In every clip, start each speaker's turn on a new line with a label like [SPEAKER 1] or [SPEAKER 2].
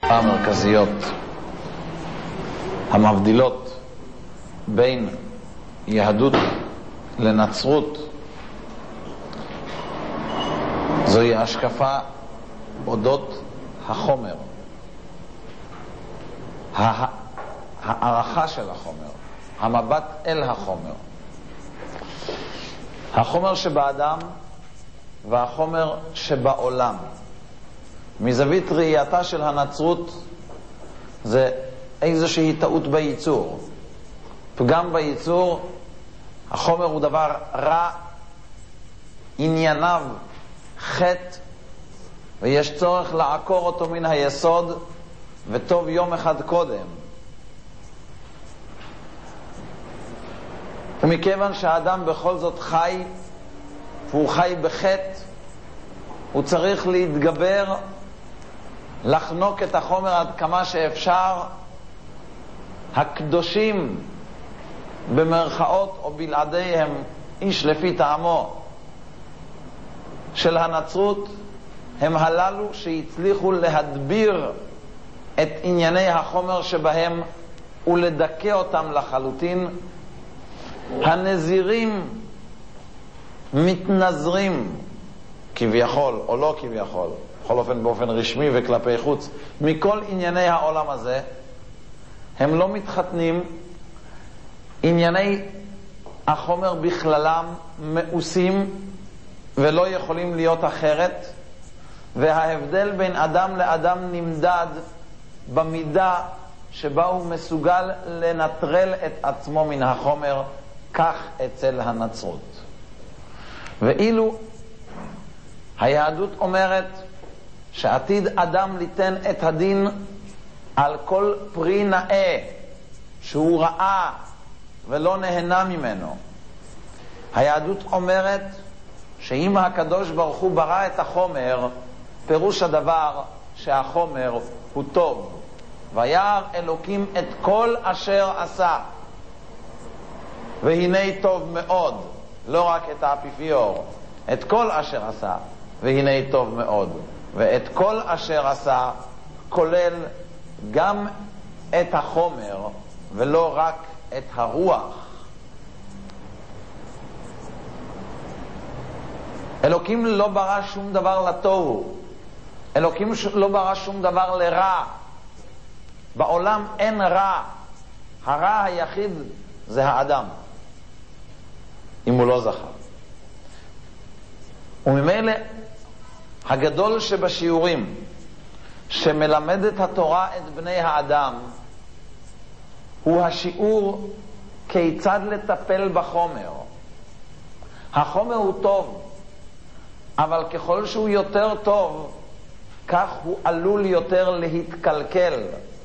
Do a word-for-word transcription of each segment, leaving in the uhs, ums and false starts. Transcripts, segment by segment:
[SPEAKER 1] המרכזיות המבדילות בין יהדות לנצרות זוהי השקפה אודות החומר, הערכה של החומר, המבט אל החומר, החומר שבאדם והחומר שבעולם. מזווית ראייתה של הנצרות זה איזושהי טעות בייצור, פגם בייצור. החומר הוא דבר רע, ענייניו חטא, ויש צורך לעקור אותו מן היסוד, וטוב יום אחד קודם. ומכיוון שהאדם בכל זאת חי, והוא חי בחטא, הוא צריך להתגבר, לחנוק את החומר עד כמה שאפשר. הקדושים במרכאות או בלעדיהם, איש לפי טעמו, של הנצרות הם הללו שהצליחו להדביר את ענייני החומר שבהם ולדכא אותם לחלוטין. הנזירים מתנזרים כביכול או לא כביכול, בכל אופן באופן רשמי וכלפי חוץ, מכל ענייני העולם הזה. הם לא מתחתנים, ענייני החומר בכללם מאוסים ולא יכולים להיות אחרת, וההבדל בין אדם לאדם נמדד במידה שבה הוא מסוגל לנטרל את עצמו מן החומר, כך אצל הנצרות. ואילו היהדות אומרת שעתיד אדם ליתן את הדין על כל פרי נאה שהוא ראה ולא נהנה ממנו. היהדות אומרת שאם הקדוש ברוך הוא ברא את החומר, פירוש הדבר שהחומר הוא טוב. וירא אלוקים את כל אשר עשה, והנה טוב מאוד. לא רק את האפיפיור, את כל אשר עשה, והנה טוב מאוד. ואת כל אשר עשה כולל גם את החומר ולא רק את הרוח. אלוקים לא ברא שום דבר לתוהו, אלוקים לא ברא שום דבר לרע. בעולם אין רע, הרע היחיד זה האדם, אם הוא לא זכר. וממילא הגדול שבשיעורים שמלמדת התורה את בני האדם הוא השיעור כיצד לטפל בחומר. החומר הוא טוב, אבל ככל שהוא יותר טוב, כך הוא עלול יותר להתקלקל.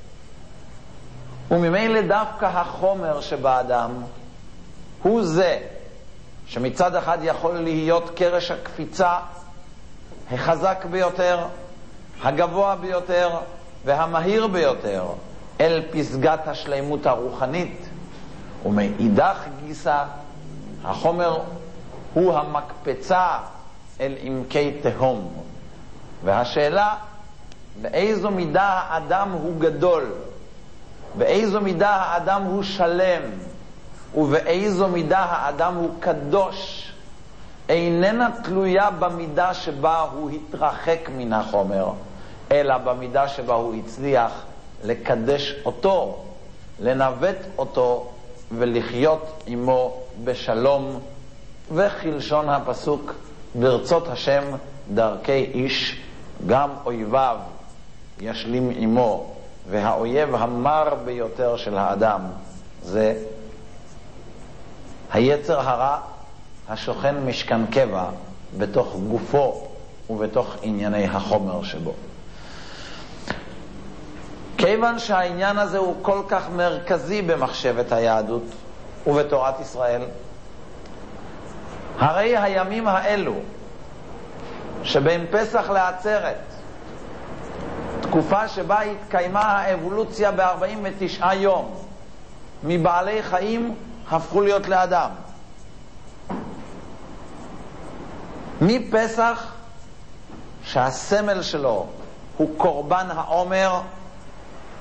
[SPEAKER 1] וממילא דווקא החומר שבאדם הוא זה שמצד אחד יכול להיות קרש הקפיצה החזק ביותר, הגבוה ביותר והמהיר ביותר אל פסגת השלימות הרוחנית, ומאידך גיסא החומר הוא המקפצה אל עמקי תהום. והשאלה, באיזו מידה האדם הוא גדול, באיזו מידה האדם הוא שלם, ובאיזו מידה האדם הוא קדוש, איננה תלויה במידה שבה הוא התרחק מן החומר, אלא במידה שבה הוא הצליח לקדש אותו, לנווט אותו ולחיות עמו בשלום. וכלשון הפסוק, ברצות השם דרכי איש, גם אויביו ישלים עמו. והאויב המר ביותר של האדם זה היצר הרע השוכן משכן קבע בתוך גופו ובתוך ענייני החומר שבו. כיוון שהעניין הזה הוא כל כך מרכזי במחשבת היהדות ובתורת ישראל, הרי הימים האלו שבין פסח לעצרת, תקופה שבה התקיימה האבולוציה ב-ארבעים ותשעה יום, מבעלי חיים הפכו להיות לאדם. מפסח שהסמל שלו הוא קורבן העומר,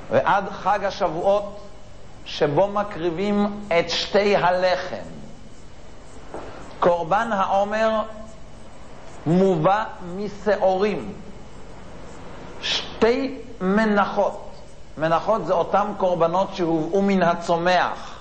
[SPEAKER 1] ועד חג השבועות שבו מקריבים את שתי הלחם. קורבן העומר מובא משעורים, שתי מנחות. מנחות זה אותם קורבנות שהובאו מן הצומח.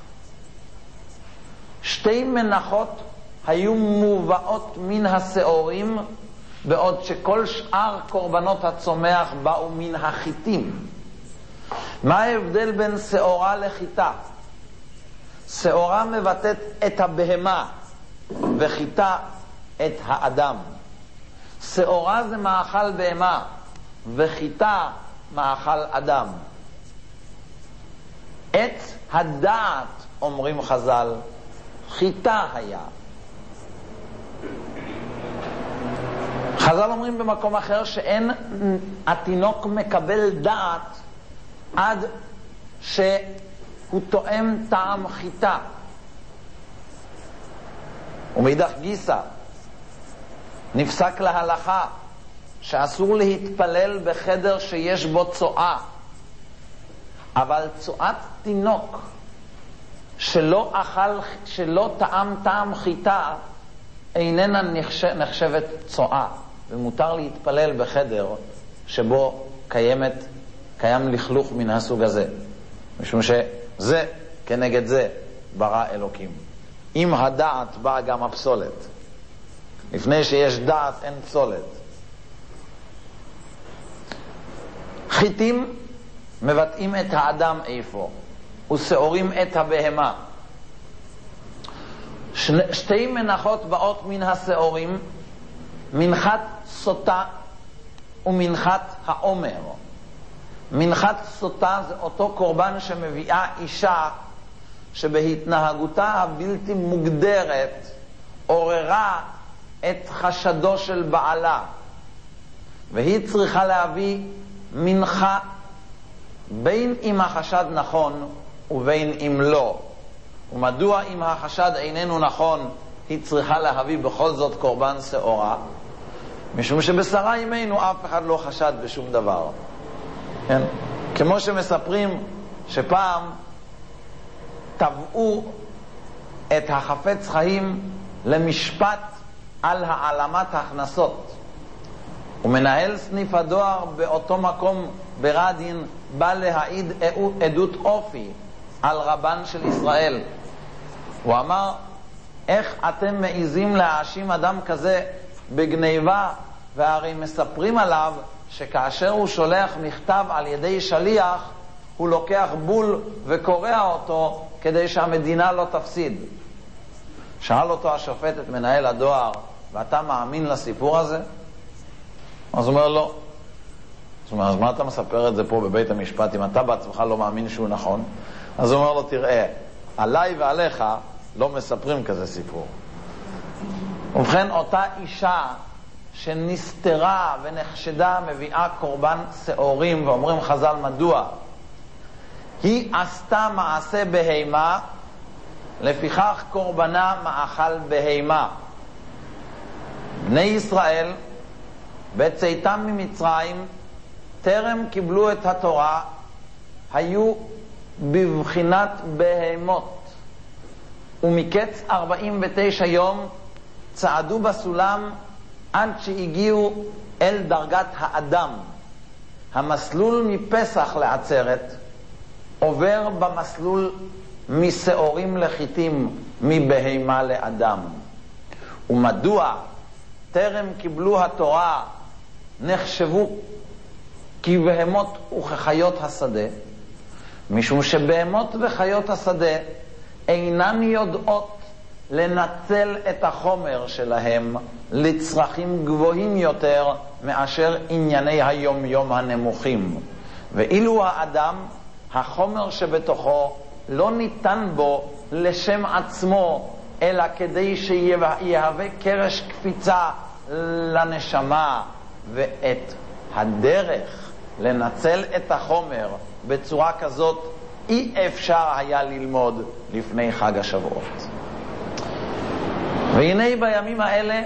[SPEAKER 1] שתי מנחות היו מובאות מן השעורים, בעוד שכל שאר קורבנות הצומח באו מן החיטים. מה ההבדל בין שעורה לחיטה? שעורה מבטאת את הבהמה וחיטה את האדם. שעורה זה מאכל בהמה וחיטה מאכל אדם. עץ הדעת, אומרים חז"ל, חיטה היה. חז"ל אומרים במקום אחר שאין התינוק מקבל דעת עד שהוא תואם טעם חיטה. ומאידך גיסא נפסק להלכה שאסור להתפלל בחדר שיש בו צואה, אבל צואת תינוק שלא אכל, שלא טעם טעם חיטה איננה נחשב, נחשבת צואה, ומותר להתפלל בחדר שבו קיימת, קיים לכלוך מן הסוג הזה, משום שזה כנגד זה ברא אלוקים. עם הדעת באה גם הפסולת. לפני שיש דעת אין פסולת. חיטים מבטאים את האדם איפה, ושעורים את הבהמה. שני, שתי מנחות באות מן השעורים, מנחת סוטה ומנחת העומר. מנחת סוטה זה אותו קורבן שמביאה אישה שבהתנהגותה הבלתי מוגדרת עוררה את חשדו של בעלה, והיא צריכה להביא מנחה בין אם החשד נכון ובין אם לא. ומדוע אם החשד איננו נכון היא צריכה להביא בכל זאת קורבן שעורה? משום שבשרה ימינו אף אחד לא חשד בשום דבר. כן? כמו שמספרים שפעם טבעו את החפץ חיים למשפט על העלמת הכנסות, ומנהל סניף הדואר באותו מקום ברדין בא להעיד עדות אופי על רבן של ישראל. הוא אמר, איך אתם מעיזים להאשים אדם כזה בגניבה? והרי מספרים עליו שכאשר הוא שולח מכתב על ידי שליח הוא לוקח בול וקורע אותו כדי שהמדינה לא תפסיד. שאל אותו השופט את מנהל הדואר, ואתה מאמין לסיפור הזה? אז הוא אומר לא. אז הוא אומר, אז מה אתה מספר את זה פה בבית המשפט אם אתה בעצמך לא מאמין שהוא נכון? אז הוא אומר לו, תראה, עליי ועליך לא מספרים כזה סיפור. ובכן, אותה אישה שנסתרה ונחשדה מביאה קורבן שעורים, ואומרים חז"ל מדוע? היא עשתה מעשה בהימה, לפיכך קורבנה מאכל בהימה. בני ישראל בצאתם ממצרים טרם קיבלו את התורה היו בבחינת בהימות, ומקץ ארבעים ותשע יום צעדו בסולם עד שהגיעו אל דרגת האדם. המסלול מפסח לעצרת עובר במסלול משעורים לחיטים, מבהימה לאדם. ומדוע טרם קיבלו התורה נחשבו כבהמות וכחיות השדה? משום שבהמות וחיות השדה אינן יודעות לנצל את החומר שלהם לצרכים גבוהים יותר מאשר ענייני היום יום הנמוכים. ואילו האדם, החומר שבתוכו לא ניתן בו לשם עצמו, אלא כדי שיהווה קרש קפיצה לנשמה, ואת הדרך לנצל את החומר בצורה כזאת אי אפשר היה ללמוד לפני חג השבועות. והנה בימים האלה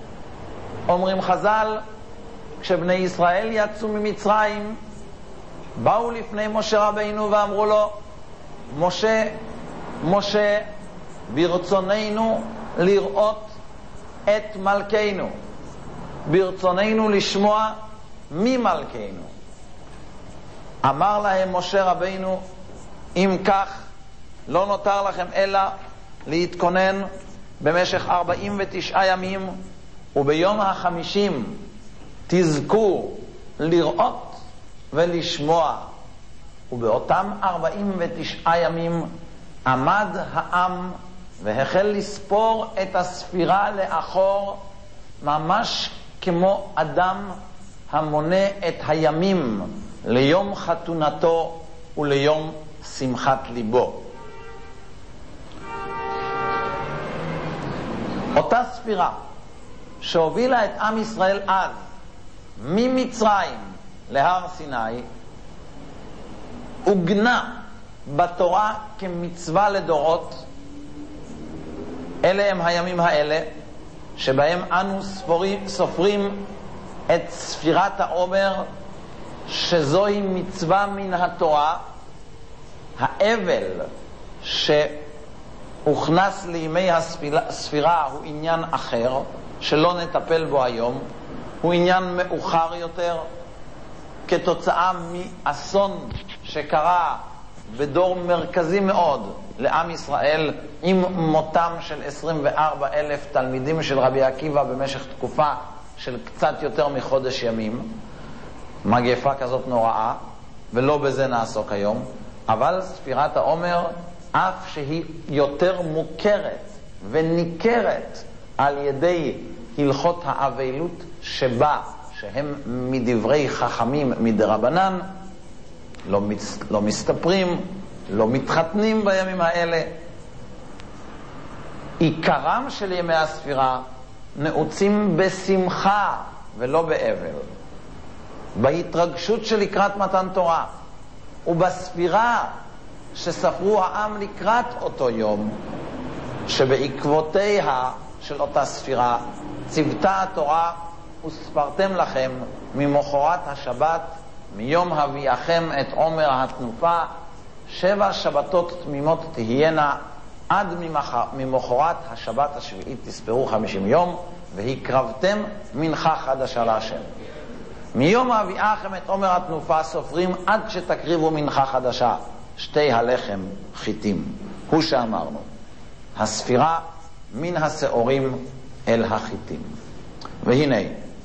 [SPEAKER 1] אומרים חז"ל, כשבני ישראל יצאו ממצרים באו לפני משה רבינו ואמרו לו, משה, משה, ברצוננו לראות את מלכנו, ברצוננו לשמוע מי מלכנו. אמר להם משה רבינו, אם כך לא נותר לכם אלא להתכונן במשך ארבעים ותשעה ימים, וביום החמישים תזכו לראות ולשמוע. ובאותם ארבעים ותשעה ימים עמד העם והחל לספור את הספירה לאחור, ממש כמו אדם המונה את הימים ליום חתונתו וליום שמחת ליבו. אותה ספירה שהובילה את עם ישראל אז ממצרים להר סיני עוגנה בתורה כמצווה לדורות. אלה הם הימים האלה שבהם אנו ספורים, סופרים את ספירת העומר, שזוהי מצווה מן התורה. האבל שהוכנס לימי הספירה הוא עניין אחר שלא נטפל בו היום, הוא עניין מאוחר יותר, כתוצאה מאסון שקרה בדור מרכזי מאוד לעם ישראל, עם מותם של עשרים וארבעה אלף תלמידים של רבי עקיבא במשך תקופה של קצת יותר מחודש ימים. מגפה כזאת נוראה, ולא בזה נעסוק היום. אבל ספירת העומר, אף שהיא יותר מוכרת וניכרת על ידי הלכות האבלות שבה, שהם מדברי חכמים מדרבנן, לא, מצ... לא מסתפרים, לא מתחתנים בימים האלה. עיקרם של ימי הספירה נעוצים בשמחה ולא באבל, בהתרגשות של לקראת מתן תורה, ובספירה שספרו העם לקראת אותו יום, שבעקבותיה של אותה ספירה צוותה התורה, וספרתם לכם ממחרת השבת, מיום הביאכם את עומר התנופה, שבע שבתות תמימות תהיינה, עד ממחרת השבת השביעית תספרו חמישים יום, והקרבתם מנחה חדשה להשם. מיום הביאכם את עומר התנופה סופרים עד שתקריבו מנחה חדשה, שתי הלחם חיטים. הוא שאמרנו, הספירה מן השעורים אל החיטים. והנה,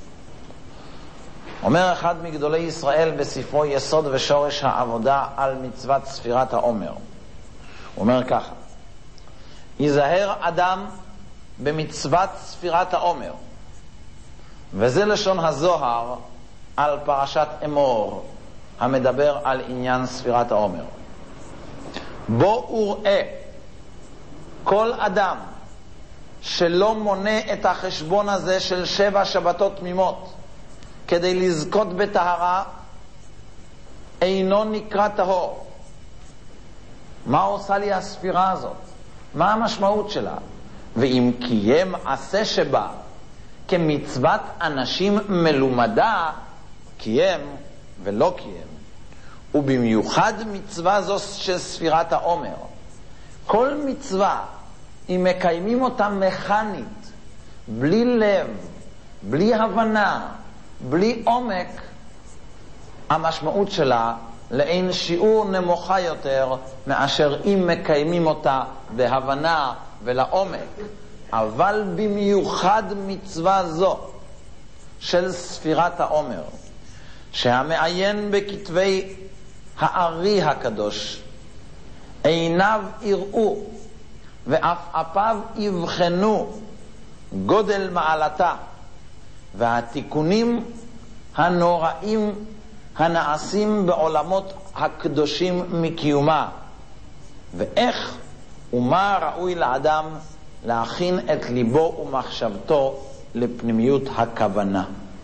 [SPEAKER 1] אומר אחד מגדולי ישראל בספרו יסוד ושורש העבודה על מצוות ספירת העומר, הוא אומר ככה: יזהר אדם במצוות ספירת העומר, וזה לשון הזוהר על פרשת אמור המדבר על עניין ספירת העומר. בו וראה כל אדם שלא מונה את החשבון הזה של שבע שבתות תמימות כדי לזכות בטהרה, אינו נקרא טהור. מה עושה לי הספירה הזאת? מה המשמעות שלה? ואם קיים עשה שבה כמצוות אנשים מלומדה, קיים ולא קיים. ובמיוחד מצווה זו של ספירת העומר, כל מצווה אם מקיימים אותה מכנית, בלי לב, בלי הבנה, בלי עומק, המשמעות שלה לאין שיעור נמוכה יותר מאשר אם מקיימים אותה בהבנה ולעומק. אבל במיוחד מצווה זו של ספירת העומר, שהמעיין בכתבי הארי הקדוש עיניו יראו ואף אפיו יבחנו גודל מעלתה והתיקונים הנוראים הנעשים בעולמות הקדושים מקיומה, ואיך ומה ראוי לאדם להכין את ליבו ומחשבתו לפנימיות הכוונה.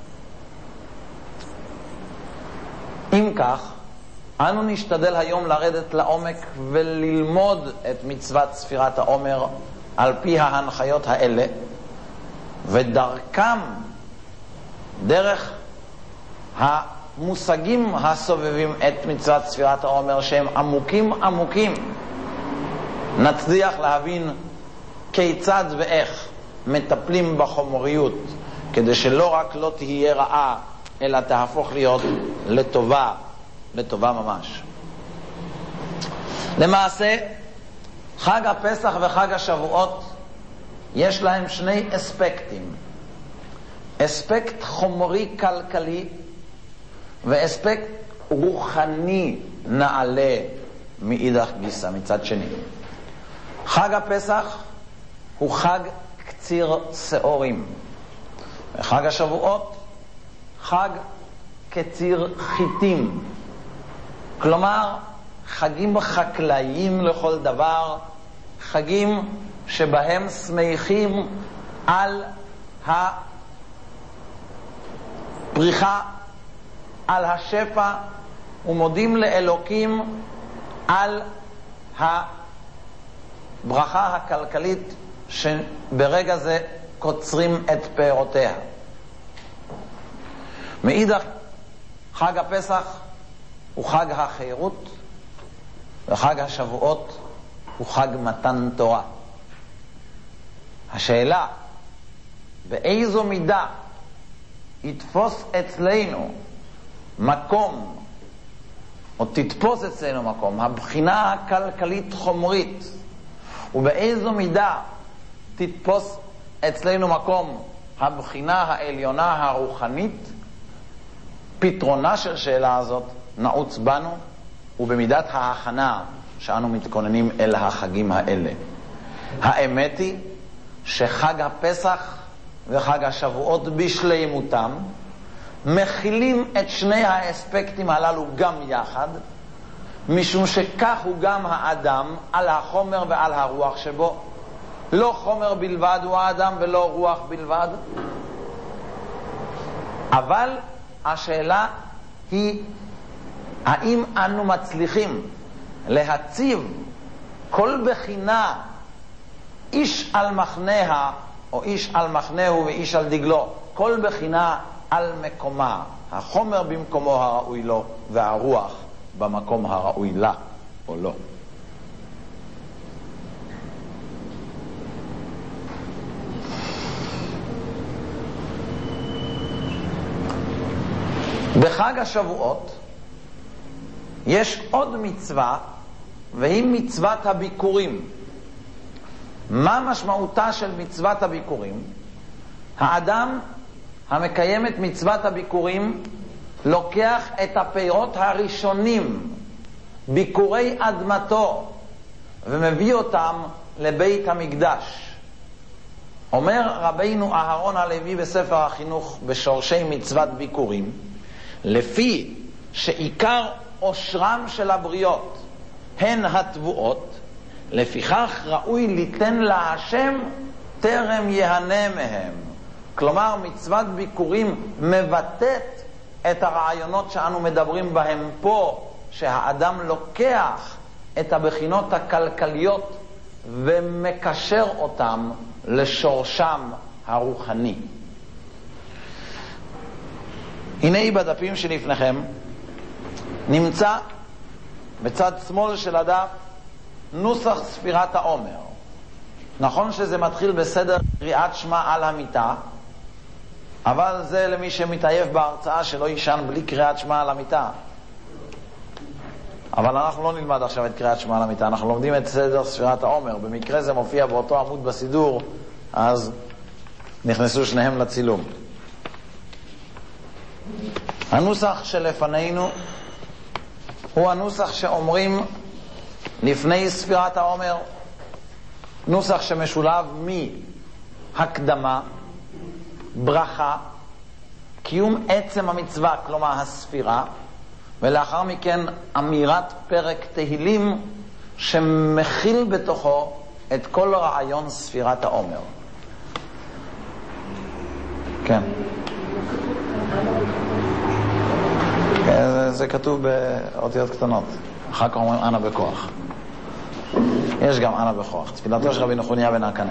[SPEAKER 1] אם כך, אנו נשתדל היום לרדת לעומק וללמוד את מצוות ספירת העומר על פי ההנחיות האלה, ודרכם, דרך המושגים הסובבים את מצוות ספירת העומר שהם עמוקים עמוקים, נצליח להבין כיצד ואיך מטפלים בחומריות כדי שלא רק לא תהיה רעה אלא תהפוך להיות לטובה, לטובה ממש. למעשה חג הפסח וחג השבועות יש להם שני אספקטים, אספקט חומרי כלכלי ואספקט רוחני נעלה מאידך גיסא מצד שני. חג הפסח הוא חג קציר שעורים, וחג השבועות חג קציר חיטים, כלומר חגים חקלאיים לכל דבר, חגים שבהם שמחים על הפריחה, על השפע, ומודים לאלוקים על הברכה הכלכלית שברגע זה קוצרים את פירותיה. מאידך, חג הפסח הוא חג החירות, וחג השבועות הוא חג מתן תורה. השאלה, באיזו מידה יתפוס אצלנו מקום, או תתפוס אצלנו מקום, הבחינה הכלכלית חומרית, ובאיזו מידה תתפוס אצלנו מקום הבחינה העליונה הרוחנית, פתרונה של שאלה הזאת נעוץ בנו ובמידת ההכנה שאנו מתכוננים אל החגים האלה. האמת היא שחג הפסח וחג השבועות בשלמותם מכילים את שני האספקטים הללו גם יחד, משום שכך הוא גם האדם על החומר ועל הרוח שבו. לא חומר בלבד הוא האדם ולא רוח בלבד. אבל השאלה היא האם אנו מצליחים להציב כל בחינה איש על מחניה, או איש על מחנהו ואיש על דגלו, כל בחינה על מקומה, החומר במקומו הראוי לו והרוח במקום הראוי לה או לא. בחג השבועות יש עוד מצווה, והיא מצוות הביקורים. מה משמעותה של מצוות הביקורים? האדם המקיים את מצוות הביקורים לוקח את הפירות הראשונים, ביקורי אדמתו, ומביא אותם לבית המקדש. אומר רבינו אהרון הלוי בספר החינוך בשורשי מצוות ביקורים, לפי שעיקר אושרם של הבריות הן התבואות, לפיכך ראוי ליתן להשם טרם יהנה מהם. כלומר, מצוות ביקורים מבטאת את הרעיונות שאנו מדברים בהם פה, שהאדם לוקח את הבחינות הכלכליות ומקשר אותם לשורשם הרוחני. הנה בדפים שלפניכם נמצא בצד שמאל של הדף נוסח ספירת העומר. נכון שזה מתחיל בסדר קריאת שמע על המיטה, אבל זה למי שמתעייף בהרצאה שלא יישן בלי קריאת שמע על המיטה. אבל אנחנו לא נלמד עכשיו את קריאת שמע על המיטה, אנחנו לומדים את סדר ספירת העומר. במקרה זה מופיע באותו עמוד בסידור, אז נכנסו שניהם לצילום. הנוסח שלפנינו הוא הנוסח שאומרים לפני ספירת העומר, נוסח שמשולב מהקדמה, ברכה, קיום עצם המצווה, כלומר הספירה, ולאחר מכן אמירת פרק תהילים שמכיל בתוכו את כל רעיון ספירת העומר. כן. זה כתוב באותיות קטנות. אחר כך אומרים אנא בכוח. יש גם אנא בכוח. תפילתו של רבי נחוניה בן הקנה.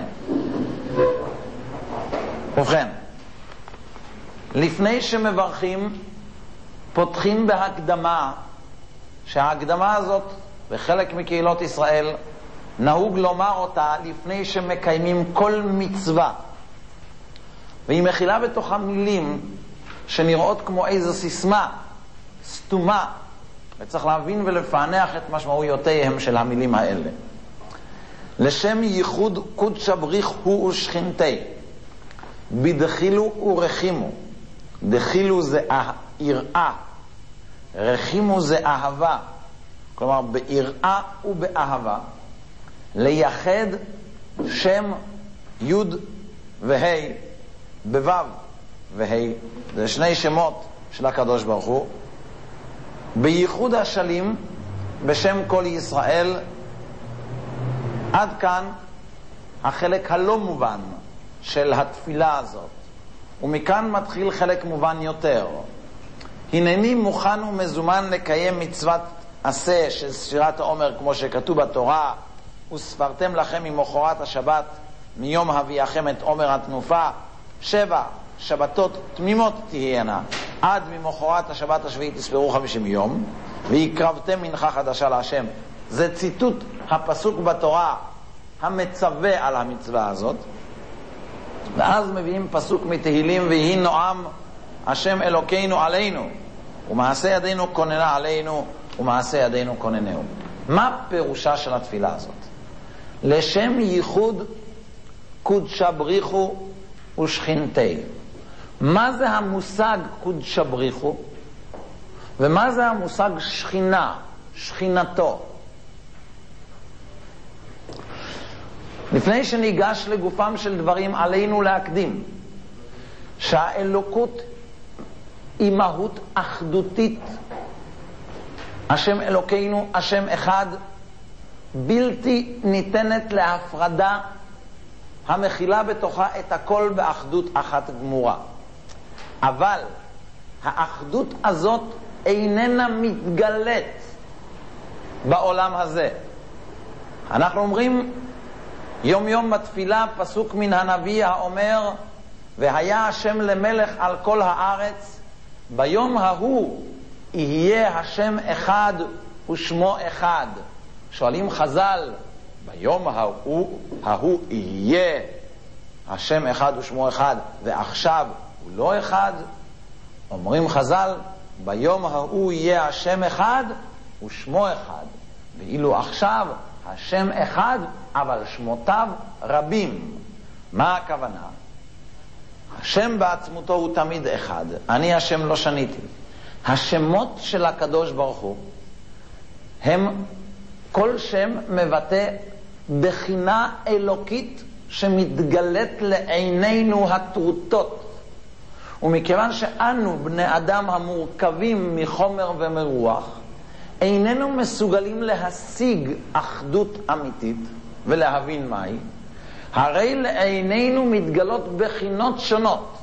[SPEAKER 1] ובכן, לפני שמברכים פותחים בהקדמה, שההקדמה הזאת בחלק מקהילות ישראל נהוג לומר אותה לפני שמקיימים כל מצווה, והיא מכילה בתוכה מילים שנראות כמו איזו סיסמה סתומה, וצריך להבין ולפענח את משמעויותיהם של המילים האלה. לשם ייחוד קודש בריחו ושכינתי, בדחילו ורחימו. דחילו זה יראה, רחימו זה אהבה, כלומר ביראה ובאהבה, לייחד שם י' וה' בו' וה', זה שני שמות של הקדוש ברוך הוא, בייחוד השלים בשם כל ישראל. עד כאן החלק הלא מובן של התפילה הזאת, ומכאן מתחיל חלק מובן יותר. הנני מוכן ומזומן לקיים מצוות עשה של ספירת העומר כמו שכתוב בתורה, וספרתם לכם ממחרת השבת מיום הביאכם את עומר התנופה, שבע שבתות תמימות תהיינה, עד ממחרת השבת השביעית תספרו חמישים יום, והקרבתם מנחה חדשה להשם. זה ציטוט הפסוק בתורה המצווה על המצווה הזאת. ואז מביאים פסוק מתהילים, ויהי נועם השם אלוקינו עלינו, ומעשה ידינו כוננה עלינו, ומעשה ידינו כוננהו. מה פירושה של התפילה הזאת? לשם ייחוד קודשא בריחו ושכינתי. מה זה המושג קודשא בריחו? ומה זה המושג שכינה, שכינתו? לפני שניגש לגופם של דברים, עלינו להקדים שהאלוקות היא מהות אחדותית. השם אלוקינו, השם אחד, בלתי ניתנת להפרדה, המכילה בתוכה את הכל באחדות אחת גמורה. אבל האחדות הזאת איננה מתגלית בעולם הזה. אנחנו אומרים יום יום בתפילה פסוק מן הנביא האומר, והיה השם למלך על כל הארץ, ביום ההוא יהיה השם אחד ושמו אחד. שואלים חז"ל, ביום ההוא, ההוא יהיה השם אחד ושמו אחד, ועכשיו הוא לא אחד? אומרים חז"ל, ביום ההוא יהיה השם אחד ושמו אחד, ואילו עכשיו השם אחד אבל שמותיו רבים. מה הכוונה? השם בעצמותו הוא תמיד אחד, אני השם לא שניתי. השמות של הקדוש ברוך הוא הם, כל שם מבטא בחינה אלוקית שמתגלית לעינינו הטרוטות. ומכיוון שאנו בני אדם המורכבים מחומר ומרוח, איננו מסוגלים להשיג אחדות אמיתית ולהבין מהי, הרי לעינינו מתגלות בחינות שונות,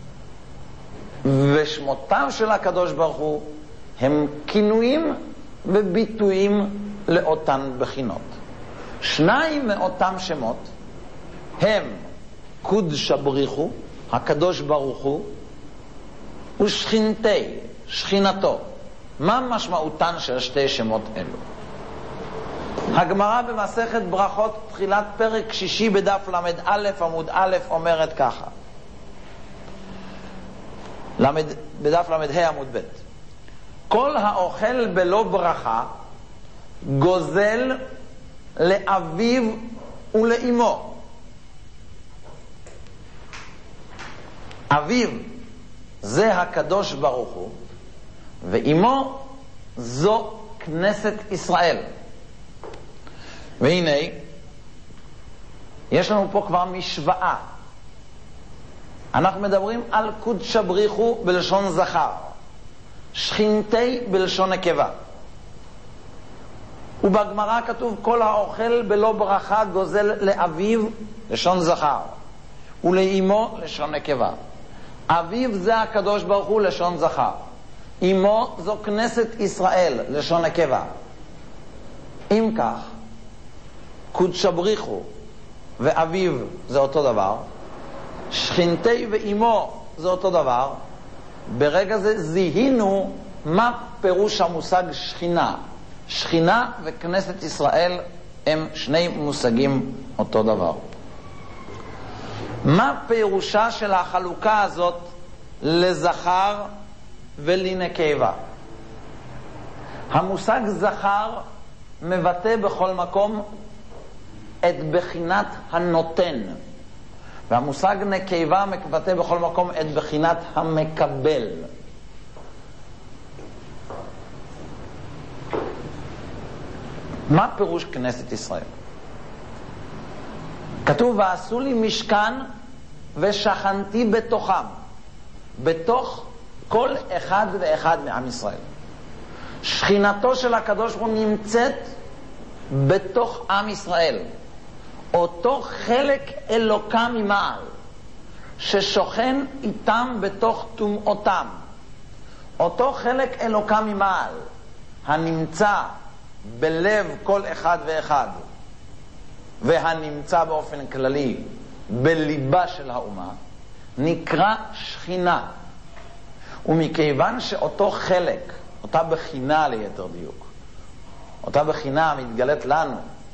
[SPEAKER 1] ושמותיו של הקדוש ברוך הוא הם כינויים וביטויים לאותן בחינות. שניים מאותם שמות הם קודשא בריחו, הקדוש ברוך הוא, ושכינתי, שכינתו. מה משמעותן של שתי שמות אלו? הגמרא במסכת ברכות, תחילת פרק שישי בדף למד א' עמוד א', אומרת ככה, למד, בדף למד ה' עמוד ב', כל האוכל בלא ברכה גוזל לאביו ולאמו. אביו זה הקדוש ברוך הוא, ואמו זו כנסת ישראל. והנה יש לנו פה כבר משוואה. אנחנו מדברים על קודשא בריחו בלשון זכר, שכינתי בלשון נקבה, ובגמרא כתוב כל האוכל בלא ברכה גוזל לאביו לשון זכר, ולאמו לשון נקבה. אביו זה הקדוש ברוך הוא לשון זכר, אמו זו כנסת ישראל לשון נקבה. אם כך, קודשא בריחו ואביו זה אותו דבר, שכינתי ואמו זה אותו דבר. ברגע זה זיהינו מה פירוש המושג שכינה? שכינה וכנסת ישראל הם שני מושגים אותו דבר. מה פירושה של החלוקה הזאת לזכר ולנקבה? המושג זכר מבטא בכל מקום את בחינת הנותן, והמושג נקבה מבטא בכל מקום את בחינת המקבל. מה פירוש כנסת ישראל? כתוב ועשו לי משכן ושכנתי בתוכם, בתוך כל אחד ואחד מעם ישראל. שכינתו של הקדוש ברוך הוא נמצאת בתוך עם ישראל, אותו חלק אלוקה ממעל ששוכן איתם בתוך טומאותם, אותו חלק אלוקה ממעל הנמצא בלב כל אחד ואחד והנמצא באופן כללי בליבה של האומה, נקרא שכינה. ומכיוון שאותו חלק, אותה בחינה ליתר דיוק, אותה בחינה מתגלית לנו,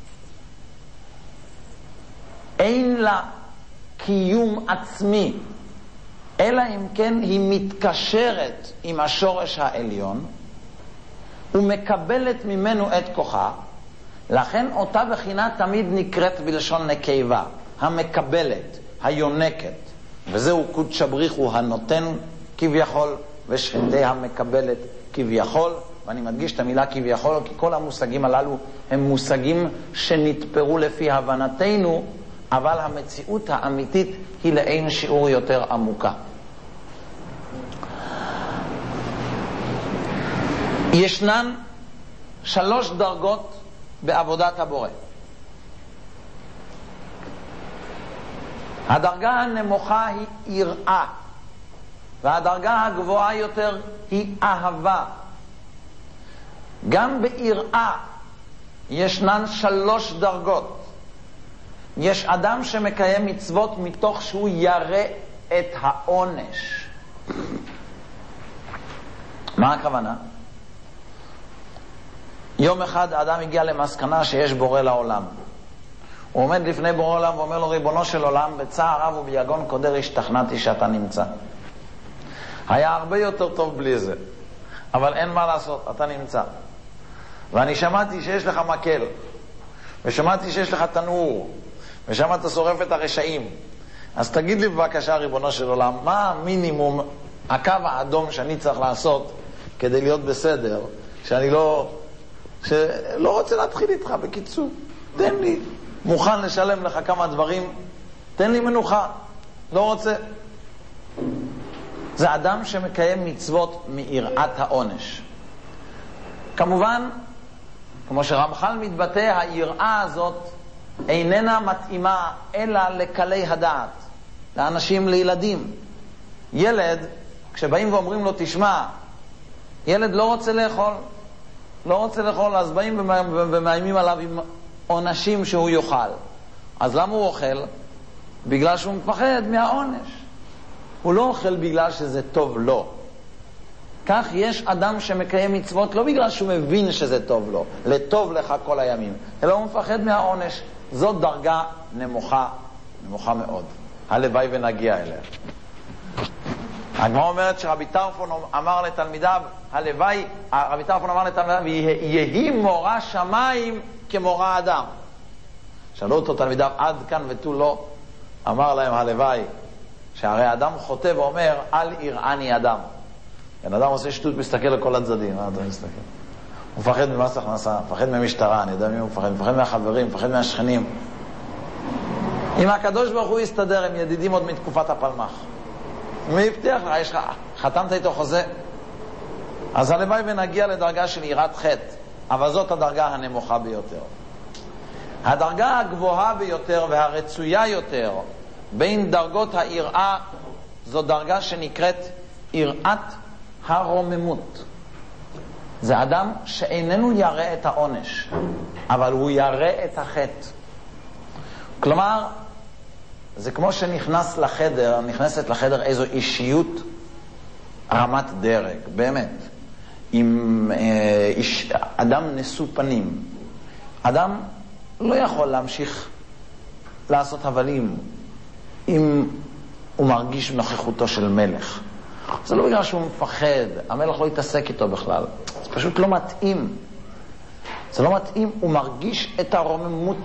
[SPEAKER 1] אין לה קיום עצמי, אלא אם כן היא מתקשרת עם השורש העליון ומקבלת ממנו את כוחה. לכן אותה בחינה תמיד נקראת בלשון נקבה, המקבלת, היונקת, וזהו קודש הבריך, הוא הנותן כביכול, ושכנתי המקבלת כביכול. ואני מדגיש את המילה כביכול כי כל המושגים הללו הם מושגים שנתפרו לפי הבנתנו, אבל המציאות האמיתית היא לאין שיעור יותר עמוקה. ישנן שלוש דרגות בעבודת הבורא. הדרגה הנמוכה היא יראה, והדרגה הגבוהה יותר היא אהבה. גם ביראה ישנן שלוש דרגות. יש אדם שמקיים מצוות מתוך שהוא ירא את העונש. מה הכוונה? יום אחד האדם הגיע למסקנה שיש בורא לעולם. הוא עומד לפני בורא עולם ואומר לו, ריבונו של עולם, בצער רב וביגון קודר השתכנעתי שאתה נמצא. היה הרבה יותר טוב בלי זה, אבל אין מה לעשות, אתה נמצא. ואני שמעתי שיש לך מקל, ושמעתי שיש לך תנור, ושם אתה שורף את הרשעים. אז תגיד לי בבקשה, ריבונו של עולם, מה המינימום, הקו האדום שאני צריך לעשות כדי להיות בסדר, שאני לא, שלא רוצה להתחיל איתך. בקיצור, תן לי, מוכן לשלם לך כמה דברים, תן לי מנוחה, לא רוצה. זה אדם שמקיים מצוות מיראת העונש. כמובן, כמו שרמח"ל מתבטא, היראה הזאת איננה מתאימה אלא לקלי הדעת, לאנשים, לילדים. ילד, כשבאים ואומרים לו, תשמע, ילד לא רוצה לאכול, לא רוצה לאכול, אז באים ומאיימים עליו עם עונשים שהוא יאכל. אז למה הוא אוכל? בגלל שהוא מפחד מהעונש. הוא לא אוכל בגלל שזה טוב לו. כך יש אדם שמקיים מצוות לא בגלל שהוא מבין שזה טוב לו, לטוב לך כל הימים, אלא הוא מפחד מהעונש. זאת דרגה נמוכה, נמוכה מאוד. הלוואי ונגיע אליה. הגמרא אומרת שרבי טרפון אמר לתלמידיו, הלוואי, רבי טרפון אמר לתלמידיו, יהי מורא שמיים כמורא אדם. שאלו אותו תלמידיו, עד כאן ותו לא? אמר להם, הלוואי, שהרי אדם חוטא ואומר, אל יראני אדם. כן, אדם עושה שטות, מסתכל לכל הצדדים. מה אתה מסתכל? הוא מפחד ממס הכנסה, מפחד ממשטרה, אני יודע מי הוא מפחד, מפחד מהחברים, מפחד מהשכנים. אם הקדוש ברוך הוא יסתדר, הם ידידים עוד מתקופת הפלמח. מי הבטיח לך? יש לך, חתמת איתו חוזה? אז הלוואי ונגיע לדרגה של יראת חטא, אבל זאת הדרגה הנמוכה ביותר. הדרגה הגבוהה ביותר והרצויה יותר בין דרגות היראה, זו דרגה שנקראת יראת הרוממות. זה אדם שאיננו ירא את העונש, אבל הוא ירא את החטא. כלומר, זה כמו שנכנס לחדר, נכנסת לחדר איזו אישיות רמת דרג, באמת. עם אה, איש, אדם נשוא פנים. אדם לא יכול להמשיך לעשות הבלים אם הוא מרגיש נוכחותו של מלך. זה לא בגלל שהוא מפחד, המלך לא יתעסק איתו בכלל. זה פשוט לא מתאים. זה לא מתאים, הוא מרגיש את הרוממות.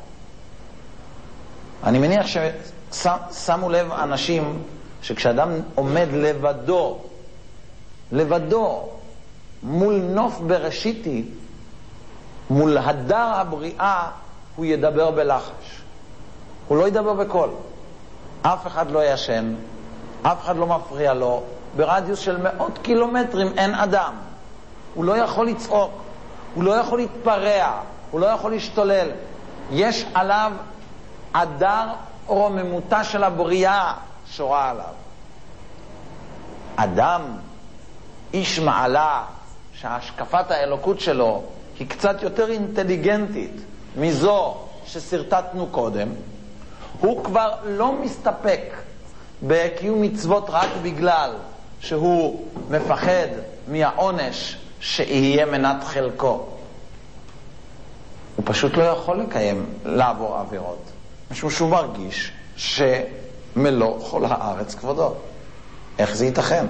[SPEAKER 1] אני מניח ששמו לב אנשים שכשאדם עומד לבדו, לבדו, מול נוף בראשיתי, מול הדר הבריאה, הוא ידבר בלחש. הוא לא ידבר בקול. אף אחד לא ישן, אף אחד לא מפריע לו. ברדיוס של מאות קילומטרים אין אדם. הוא לא יכול לצעוק, הוא לא יכול להתפרע, הוא לא יכול להשתולל. יש עליו הדר רוממותה של הבריאה שורה עליו. אדם, איש מעלה, שהשקפת האלוקות שלו היא קצת יותר אינטליגנטית מזו שסרטטנו קודם, הוא כבר לא מסתפק בקיום מצוות רק בגלל שהוא מפחד מהעונש שיהיה מנת חלקו. הוא פשוט לא יכול לקיים, לעבור עבירות, משום שהוא מרגיש שמלוא כל הארץ כבודו. איך זה ייתכן?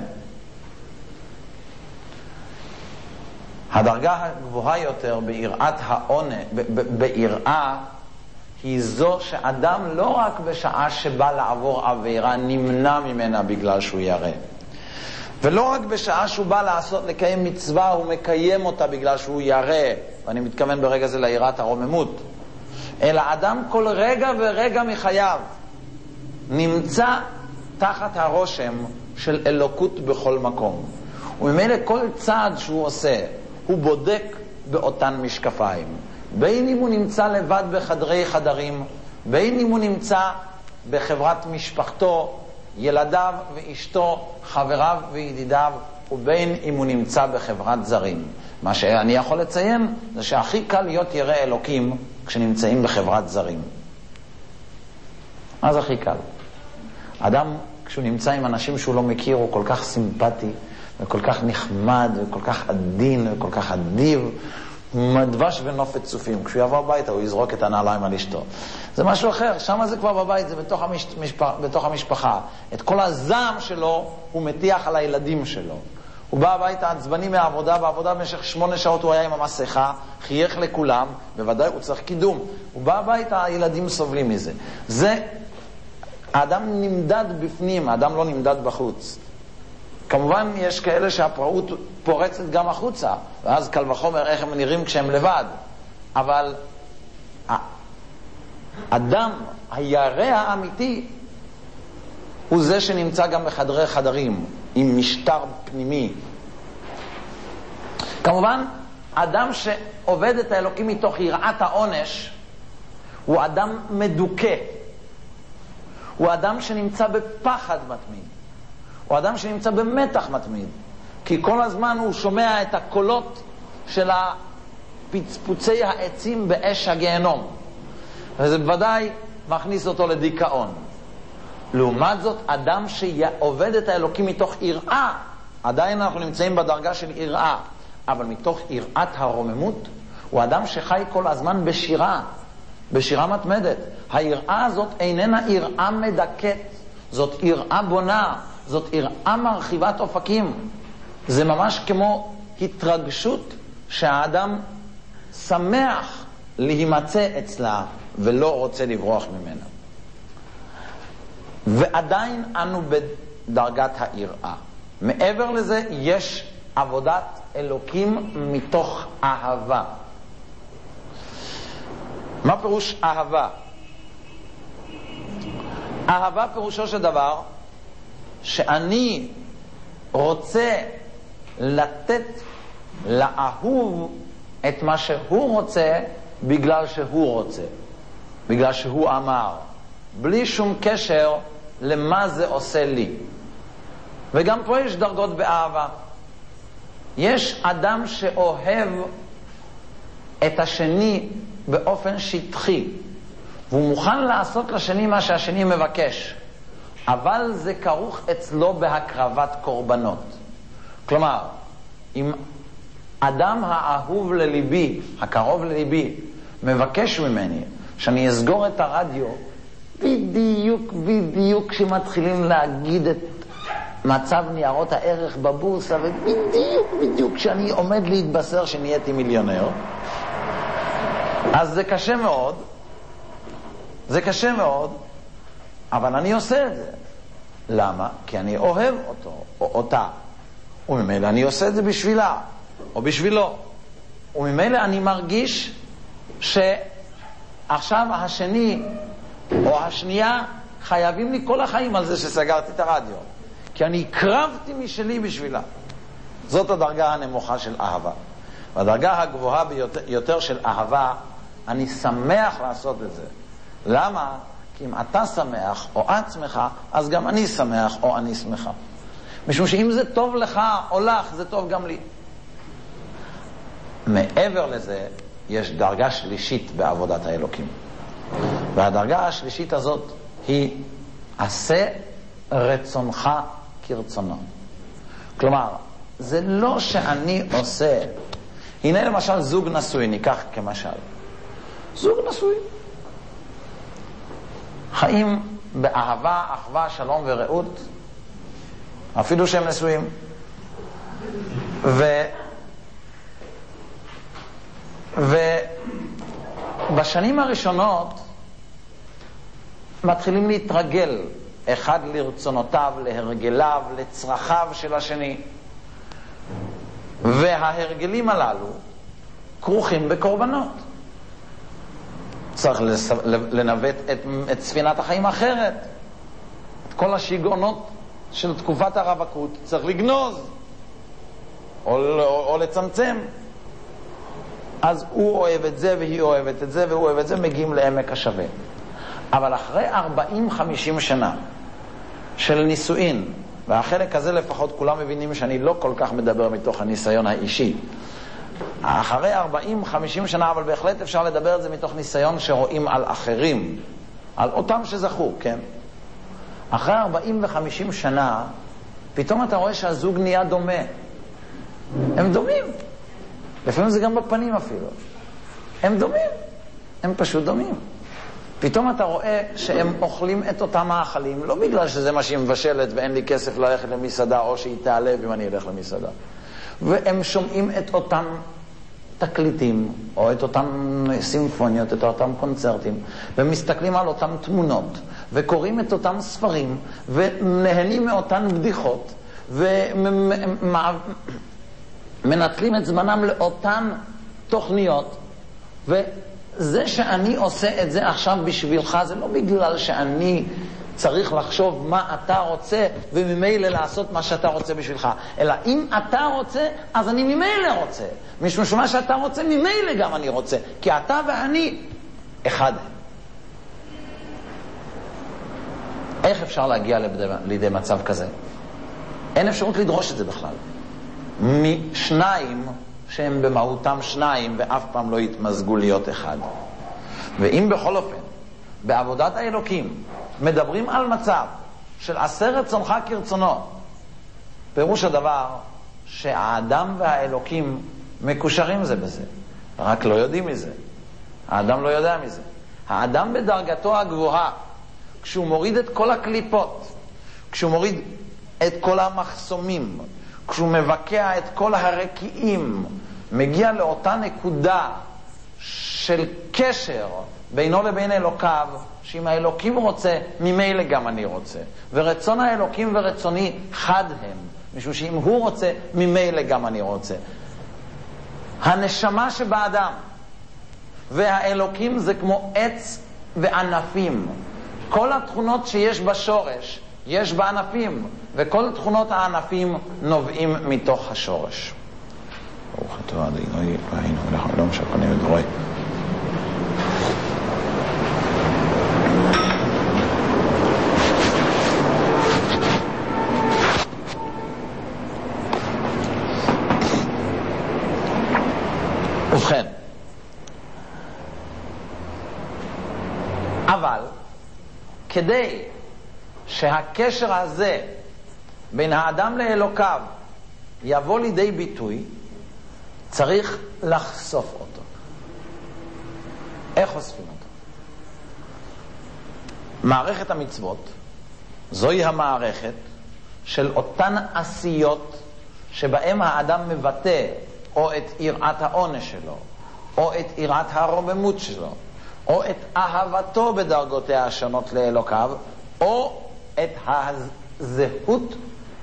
[SPEAKER 1] הדרגה הגבוהה יותר ביראת העונה, ביראה, היא זו שאדם לא רק בשעה שבא לעבור עבירה נמנע ממנה בגלל שהוא ירא, ולא רק בשעה שהוא בא לעשות, לקיים מצווה, הוא מקיים אותה בגלל שהוא ירא, ואני מתכוון ברגע זה ליראת הרוממות, אלא אדם כל רגע ורגע מחייו נמצא תחת הרושם של אלוקות בכל מקום. וממילא כל צעד שהוא עושה הוא בודק באותן משקפיים, בין אם הוא נמצא לבד בחדרי חדרים, בין אם הוא נמצא בחברת משפחתו, ילדיו ואשתו, חבריו וידידיו, ובין אם הוא נמצא בחברת זרים. מה שאני יכול לציין זה שהכי קל להיות ירא אלוקים כשנמצאים בחברת זרים. מה זה הכי קל? אדם כשהוא נמצא עם אנשים שהוא לא מכיר הוא כל כך סימפטי וכל כך נחמד וכל כך עדין וכל כך אדיב, מדבש ונופת צופים. כשהוא יבוא הביתה הוא יזרוק את הנעליים על אשתו. זה משהו אחר, שם זה כבר בבית, זה בתוך, המשפח, בתוך המשפחה. את כל הזעם שלו הוא מטיח על הילדים שלו. הוא בא הביתה עצבני מהעבודה, בעבודה במשך שמונה שעות הוא היה עם המסכה, חייך לכולם, בוודאי הוא צריך קידום. הוא בא הביתה, הילדים סובלים מזה. זה, האדם נמדד בפנים, האדם לא נמדד בחוץ. כמובן יש כאלה שהפראות פורצת גם החוצה, ואז קל וחומר איך הם נראים כשהם לבד. אבל האדם הירא האמיתי הוא זה שנמצא גם בחדרי חדרים, עם משטר פנימי. כמובן, אדם שעובד את האלוקים מתוך יראת העונש, הוא אדם מדוכא. הוא אדם שנמצא בפחד מתמיד. הוא אדם שנמצא במתח מתמיד. כי כל הזמן הוא שומע את הקולות של הפצפוצי העצים באש הגיהנום. וזה בוודאי מכניס אותו לדיכאון. לעומת זאת, אדם שעובד את האלוקים מתוך יראה, עדיין אנחנו נמצאים בדרגה של יראה, אבל מתוך יראת הרוממות, הוא אדם שחי כל הזמן בשירה, בשירה מתמדת. היראה הזאת איננה יראה מדכאת, זאת יראה בונה, זאת יראה מרחיבת אופקים. זה ממש כמו התרגשות שהאדם שמח להימצא אצלה ולא רוצה לברוח ממנה. ועדיין אנו בדרגת היראה. מעבר לזה יש עבודת אלוקים מתוך אהבה. מה פירוש אהבה? אהבה פירושו של דבר שאני רוצה לתת לאהוב את מה שהוא רוצה בגלל שהוא רוצה, בגלל שהוא אמר, בלי שום קשר למה זה עושה לי. וגם פה יש דרגות באהבה. יש אדם שאוהב את השני באופן שטחי, והוא מוכן לעשות לשני מה שהשני מבקש, אבל זה כרוך אצלו בהקרבת קורבנות. כלומר, אם אדם האהוב לליבי, הקרוב לליבי, מבקש ממני שאני אסגור את הרדיו בדיוק בדיוק כשמתחילים להגיד את מצב ניירות הערך בבורסה, ובדיוק בדיוק כשאני עומד להתבשר שנהייתי מיליונר. אז זה קשה מאוד, זה קשה מאוד, אבל אני עושה את זה. למה? כי אני אוהב אותו או אותה, וממילא אני עושה את זה בשבילה או בשבילו, וממילא אני מרגיש שעכשיו השני או השנייה חייבים לי כל החיים על זה שסגרתי את הרדיו, כי אני הקרבתי משלי בשבילה. זאת הדרגה הנמוכה של אהבה. והדרגה הגבוהה ביותר של אהבה, אני שמח לעשות את זה. למה? כי אם אתה שמח או את שמחה, אז גם אני שמח או אני שמחה. משום שאם זה טוב לך או לך, זה טוב גם לי. מעבר לזה, יש דרגה שלישית בעבודת האלוקים. והדרגה השלישית הזאת היא עשה רצונך כרצונו. כלומר, זה לא שאני עושה. הנה למשל זוג נשוי, ניקח כמשל. זוג נשוי. חיים באהבה, אחווה, שלום ורעות, אפילו שהם נשואים. ו... ובשנים הראשונות מתחילים להתרגל אחד לרצונותיו, להרגליו, לצרכיו של השני. וההרגלים הללו כרוכים בקורבנות. צריך לנווט את, את ספינת החיים אחרת. את כל השיגעונות של תקופת הרווקות צריך לגנוז או, או, או לצמצם. אז הוא אוהב את זה והיא אוהבת את זה והוא אוהב את זה, מגיעים לעמק השווה. אבל אחרי ארבעים חמישים שנה של נישואין, והחלק הזה לפחות כולם מבינים שאני לא כל כך מדבר מתוך הניסיון האישי, אחרי ארבעים חמישים שנה, אבל בהחלט אפשר לדבר את זה מתוך ניסיון שרואים על אחרים, על אותם שזכו, כן? אחרי ארבעים וחמישים שנה פתאום אתה רואה שהזוג נהיה דומה. הם דומים, לפעמים זה גם בפנים אפילו. הם דומים, הם פשוט דומים. פתאום אתה רואה שהם אוכלים את אותם האכלים, לא בגלל שזה מה שהיא מבשלת ואין לי כסף ללכת למסעדה, או שהיא תעלב אם אני אלך למסעדה. והם שומעים את אותם תקליטים, או את אותם סימפוניות, את אותם קונצרטים, ומסתכלים על אותם תמונות, וקוראים את אותם ספרים, ונהנים מאותן בדיחות, ומנטלים את זמנם לאותן תוכניות. וזה שאני עושה את זה עכשיו בשבילך, זה לא בגלל שאני צריך לחשוב מה אתה רוצה וממילא לעשות מה שאתה רוצה בשבילך, אלא אם אתה רוצה אז אני ממילא רוצה, משום שמה שאתה רוצה ממילא גם אני רוצה, כי אתה ואני אחד. איך אפשר להגיע לידי מצב כזה? אין אפשרות לדרוש את זה בכלל. משניים שהם במהותם שניים ואף פעם לא יתמזגו להיות אחד. ואם בכל אופן בעבודת האלוקים מדברים על מצב של עשה רצונך כרצונו, פירוש הדבר שהאדם והאלוקים מקושרים זה בזה, רק לא יודעים מזה. האדם לא יודע מזה. האדם בדרגתו הגבוהה, כשהוא מוריד את כל הקליפות, כשהוא מוריד את כל המחסומים, כשהוא מבקע את כל הרקיעים, מגיע לאותה נקודה של קשר בינו לבין אלוקיו, שאם האלוקים רוצה, ממילא גם אני רוצה. ורצון האלוקים ורצוני חד הם, משום שאם הוא רוצה, ממילא גם אני רוצה. הנשמה שבאדם והאלוקים זה כמו עץ וענפים. כל התכונות שיש בשורש יש בענפים, וכל תכונות הענפים נובעים מתוך השורש. ברוך אתה אדוני אלוהינו מלך העולם שהקונים ודברי. ובכן, אבל כדי שהקשר הזה בין האדם לאלוקיו יבוא לידי ביטוי, צריך לחשוף אותו. איך חושפים אותו? מערכת המצוות זוהי המערכת של אותן עשיות שבהם האדם מבטא או את יראת העונש שלו, או את יראת הרוממות שלו, או את אהבתו בדרגותיה השונות לאלוקיו, או את הזהות,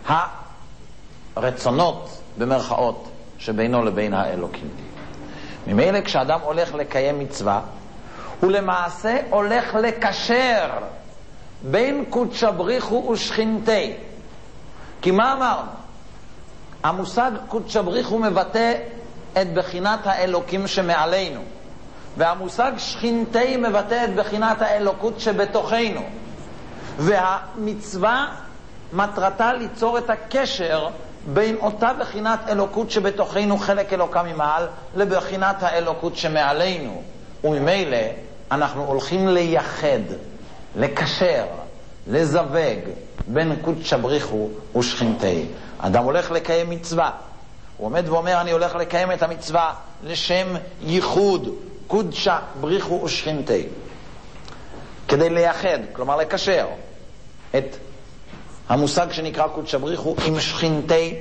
[SPEAKER 1] הרצונות במרכאות שבינו לבין האלוקים. ממילא כשאדם הולך לקיים מצווה, הוא למעשה הולך לקשר בין קודשא בריחו ושכינתי. כי מה אמרנו? המושג קודשא בריחו מבטא את בחינת האלוקים שמעלינו, והמושג שכינתי מבטא את בחינת האלוקות שבתוכנו. והמצווה מטרתה ליצור את הקשר בין אותה בחינת אלוקות שבתוכנו, חלק אלוקה ממעל, לבחינת האלוקות שמעלינו. וממילא אנחנו הולכים לייחד, לקשר, לזווג בין קודשא בריחו ושכינתי. אדם הולך לקיים מצווה, הוא עומד ואומר אני הולך לקיים את המצווה לשם ייחוד קודשא בריחו ושכינתי, כדי לייחד, כלומר לקשר את המושג שנקרא קודשא בריחו עם שכינתי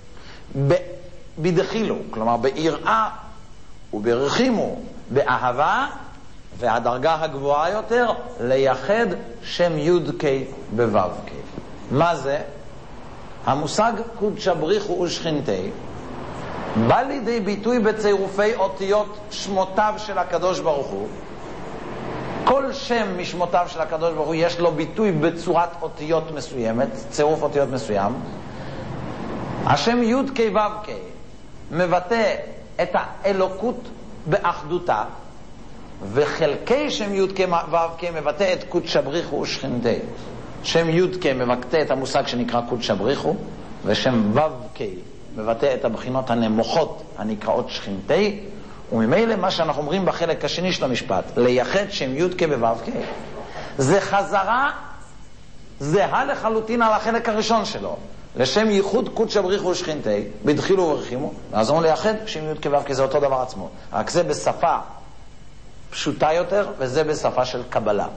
[SPEAKER 1] בדחילו, כלומר ביראה וברחימו, באהבה, והדרגה הגבוהה יותר לייחד שם י' ק' בו' ק'. מה זה? המושג קודשא בריחו ושכינתי בא לידי ביטוי בצירופי אותיות שמותיו של הקדוש ברוך הוא. כל שם משמותיו של הקדוש ברוך הוא יש לו ביטוי בצורת אותיות מסוימת, צירוף אותיות מסוים. השם י' ק' ו' ק' מבטא את האלוקות באחדותה, וחלקי שם י' ק' ו' ק' מבטא את קודשא בריחו ושכינתי. שם י' ק' מבטא את המושג שנקרא קודשא בריחו, ושם ו' ק' מבטא את הבחינות הנמוכות הנקראות שכינתי. וממילא מה שאנחנו אומרים בחלק השני של המשפט, לייחד שם י' ק' ו' ק', זה חזרה זהה לחלוטין על החלק הראשון שלו, לשם ייחוד קודשא בריחו ושכינתי בדחילו וברחימו. אז אומרים לייחד שם י' ק' ו' ק', זה אותו דבר עצמו, רק זה בשפה פשוטה יותר וזה בשפה של קבלה.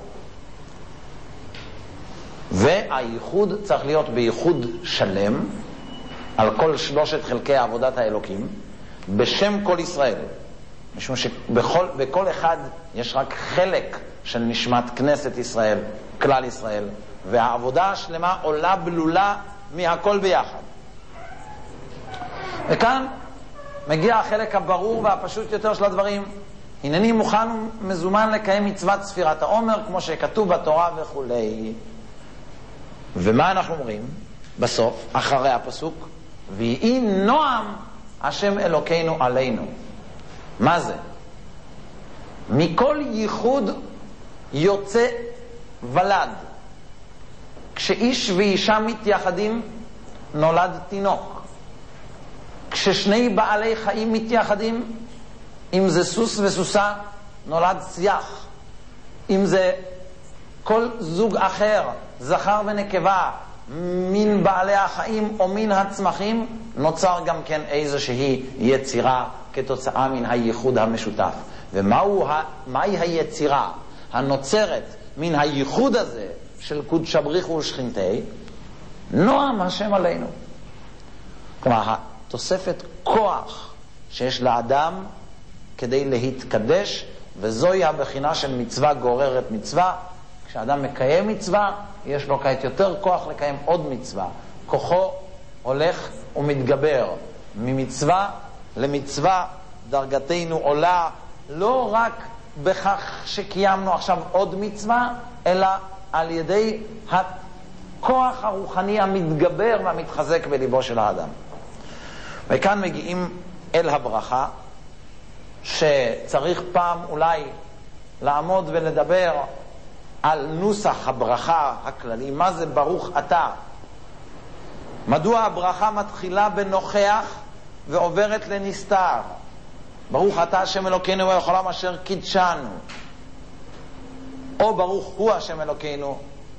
[SPEAKER 1] והייחוד צריך להיות בייחוד שלם על כל שלושת חלקי עבודת האלוקים בשם כל ישראל, משום שבכל בכל אחד יש רק חלק של נשמת כנסת ישראל, כלל ישראל, והעבודה השלמה עולה בלולה מהכל ביחד. וכאן מגיע החלק הברור והפשוט יותר של הדברים. הנני מוכן ומזומן לקיים מצוות ספירת העומר כמו שכתוב בתורה וכולי. ומה אנחנו אומרים בסוף אחרי הפסוק? ויהי נועם השם אלוקינו עלינו. מה זה? מכל ייחוד יוצא ולד. כשאיש ואישה מתייחדים נולד תינוק. כששני בעלי חיים מתייחדים, אם זה סוס וסוסה, נולד שיח. אם זה כל זוג אחר, זכר ונקבה, מן בעלי החיים או מן הצמחים, נוצר גם כן איזושהי יצירה כתוצאה מן הייחוד המשותף. ומהי היצירה הנוצרת מן הייחוד הזה של קודשא בריחו ושכינתי? נועם השם עלינו. כלומר, התוספת כוח שיש לאדם כדי להתקדש, וזוהי הבחינה של מצווה גוררת מצווה. כשאדם מקיים מצווה, יש לו כעת יותר כוח לקיים עוד מצווה. כוחו הולך ומתגבר. ממצווה למצווה דרגתנו עולה, לא רק בכך שקיימנו עכשיו עוד מצווה, אלא על ידי הכוח הרוחני המתגבר והמתחזק בליבו של האדם. וכאן מגיעים אל הברכה, שצריך פעם אולי לעמוד ולדבר על נוסח הברכה הכללי. מה זה ברוך אתה? מדוע הברכה מתחילה בנוכח ועוברת לנסתר? ברוך אתה השם אלוקינו מלך העולם אשר קידשנו, או ברוך הוא השם אלוקינו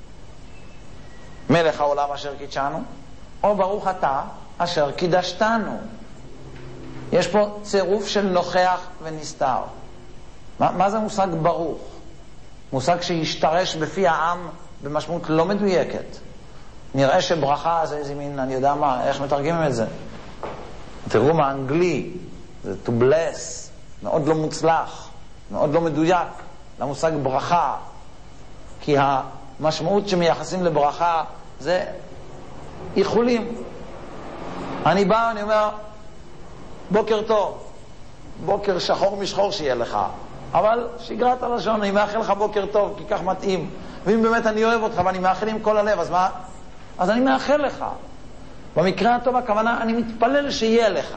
[SPEAKER 1] מלך העולם אשר קידשנו, או ברוך אתה אשר קידשתנו. יש פה צירוף של נוכח ונסתר. מה, מה זה מושג ברוך? מושג שהשתרש בפי העם במשמעות לא מדויקת. נראה שברכה זה איזה מין, אני יודע מה, איך מתרגמים את זה? התרגום האנגלי זה to bless, מאוד לא מוצלח, מאוד לא מדויק למושג ברכה, כי המשמעות שמייחסים לברכה זה איחולים. אני בא, אני אומר, בוקר טוב, בוקר שחור משחור שיהיה לך, אבל שגרת הלשון, אני מאחל לך בוקר טוב, כי כך מתאים. ואם באמת אני אוהב אותך ואני מאחל עם כל הלב, אז מה? אז אני מאחל לך. במקרה הטוב הכוונה, אני מתפלל שיהיה לך.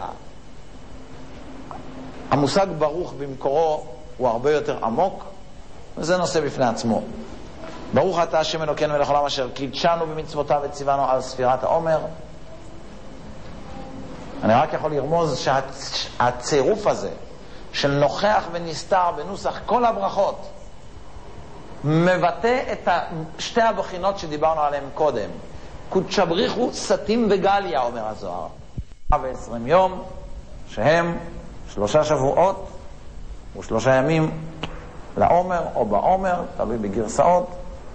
[SPEAKER 1] המושג ברוך במקורו הוא הרבה יותר עמוק, וזה נושא בפני עצמו. ברוך אתה השם אלוקינו מלך העולם אשר קידשנו במצוותיו וציוונו על ספירת העומר. אני רק יכול לרמוז שהצירוף הזה של נוכח ונסתר בנוסח כל הברכות מבטא את שתי הבחינות שדיברנו עליהן קודם. קודשא בריחו סטים וגליה, אומר הזוהר. ועשרים יום שהם שלושה שבועות ושלושה ימים לעומר או בעומר, תלוי בגרסאות.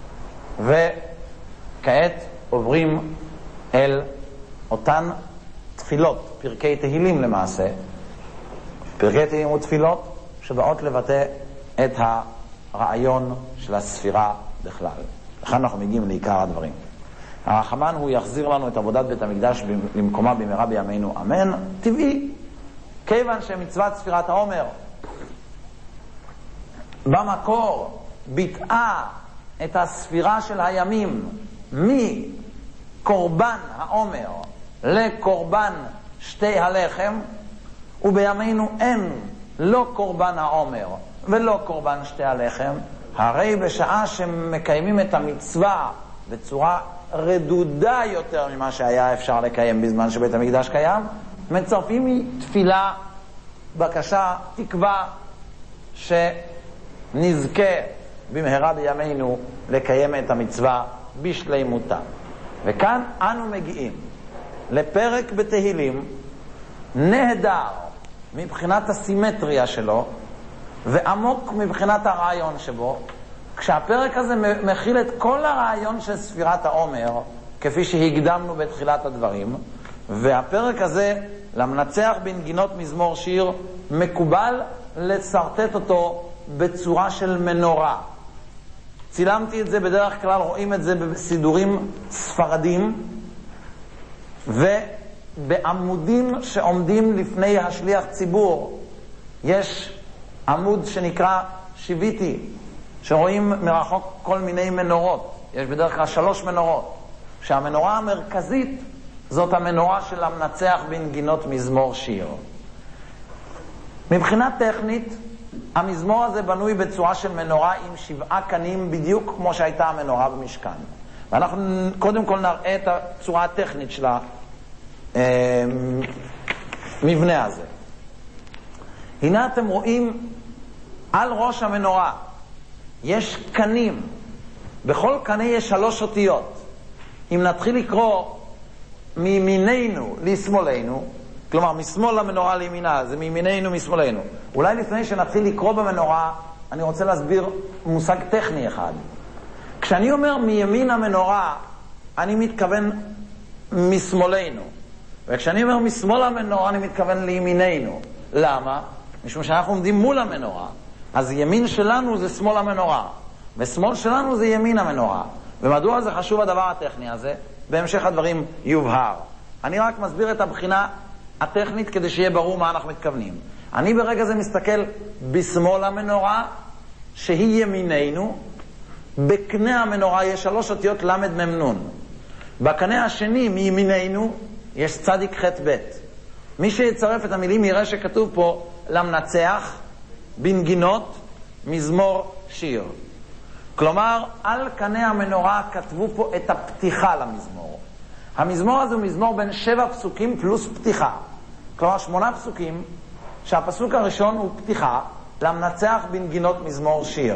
[SPEAKER 1] וכעת עוברים אל אותן תפילות, פרקי תהילים למעשה, פרקי תהילים ותפילות שבאות לבטא את הרעיון של הספירה בכלל. לכן אנחנו מגיעים לעיקר הדברים. הרחמן הוא יחזיר לנו את עבודת בית המקדש למקומה במהרה בימינו אמן. טבעי, כיוון שמצוות ספירת העומר במקור ביטאה את הספירה של הימים מקורבן העומר לקורבן שתי הלחם, ובימינו אין לא קורבן העומר ולא קורבן שתי הלחם, הרי בשעה שמקיימים את המצווה בצורה רדודה יותר ממה שהיה אפשר לקיים בזמן שבית המקדש קיים, מצרפים תפילה, בקשה, תקווה שנזכה במהרה בימינו לקיים את המצווה בשלימותה. וכאן אנו מגיעים לפרק בתהילים נהדר מבחינת הסימטריה שלו ועמוק מבחינת הרעיון שבו, כשהפרק הזה מכיל את כל הרעיון של ספירת העומר כפי שהקדמנו בתחילת הדברים. והפרק הזה למנצח בנגינות מזמור שיר מקובל לסרטט אותו בצורה של מנורה. צילמתי את זה, בדרך כלל רואים את זה בסידורים ספרדים ובעמודים שעומדים לפני השליח ציבור. יש עמוד שנקרא שיביתי, שרואים מרחוק כל מיני מנורות. יש בדרך כלל שלוש מנורות, שהמנורה המרכזית זאת המנורה של המנצח בנגינות מזמור שיר. מבחינה טכנית המזמור הזה בנוי בצורה של מנורה עם שבעה קנים, בדיוק כמו שהייתה המנורה במשכן. ואנחנו קודם כל נראה את הצורה הטכנית של המבנה הזה. הנה אתם רואים על ראש המנורה יש קנים, בכל קנה יש שלוש אותיות. אם נתחיל לקרוא מימיננו לשמאלנו, כלומר משמאל למנורה לימינה, זה מימיננו משמאלנו. אולי לפני שנתחיל לקרוא במנורה, אני רוצה להסביר מושג טכני אחד. כשאני אומר מימין המנורה, אני מתכוון משמאלנו. וכשאני אומר משמאל המנורה, אני מתכוון לימיננו. למה? משום שאנחנו עומדים מול המנורה. אז ימין שלנו זה שמאל המנורה, ושמאל שלנו זה ימין המנורה. ומדוע זה חשוב הדבר הטכני הזה? בהמשך הדברים יובהר. אני רק מסביר את הבחינה הטכנית כדי שיהיה ברור מה אנחנו מתכוונים. אני ברגע זה מסתכל בשמאל המנורה שהיא ימיננו. בקנה המנורה יש שלוש אותיות למד ממנון. בקנה השני מימיננו יש צדיק ח' ב'. מי שיצרף את המילים יראה שכתוב פה למנצח בנגינות מזמור שיר. כלומר על קנה המנורה כתבו פה את הפתיחה למזמור. המזמור הזה הוא מזמור בין שבע פסוקים פלוס פתיחה, כלומר שמונה פסוקים שהפסוק הראשון הוא פתיחה למנצח בנגינות מזמור שיר.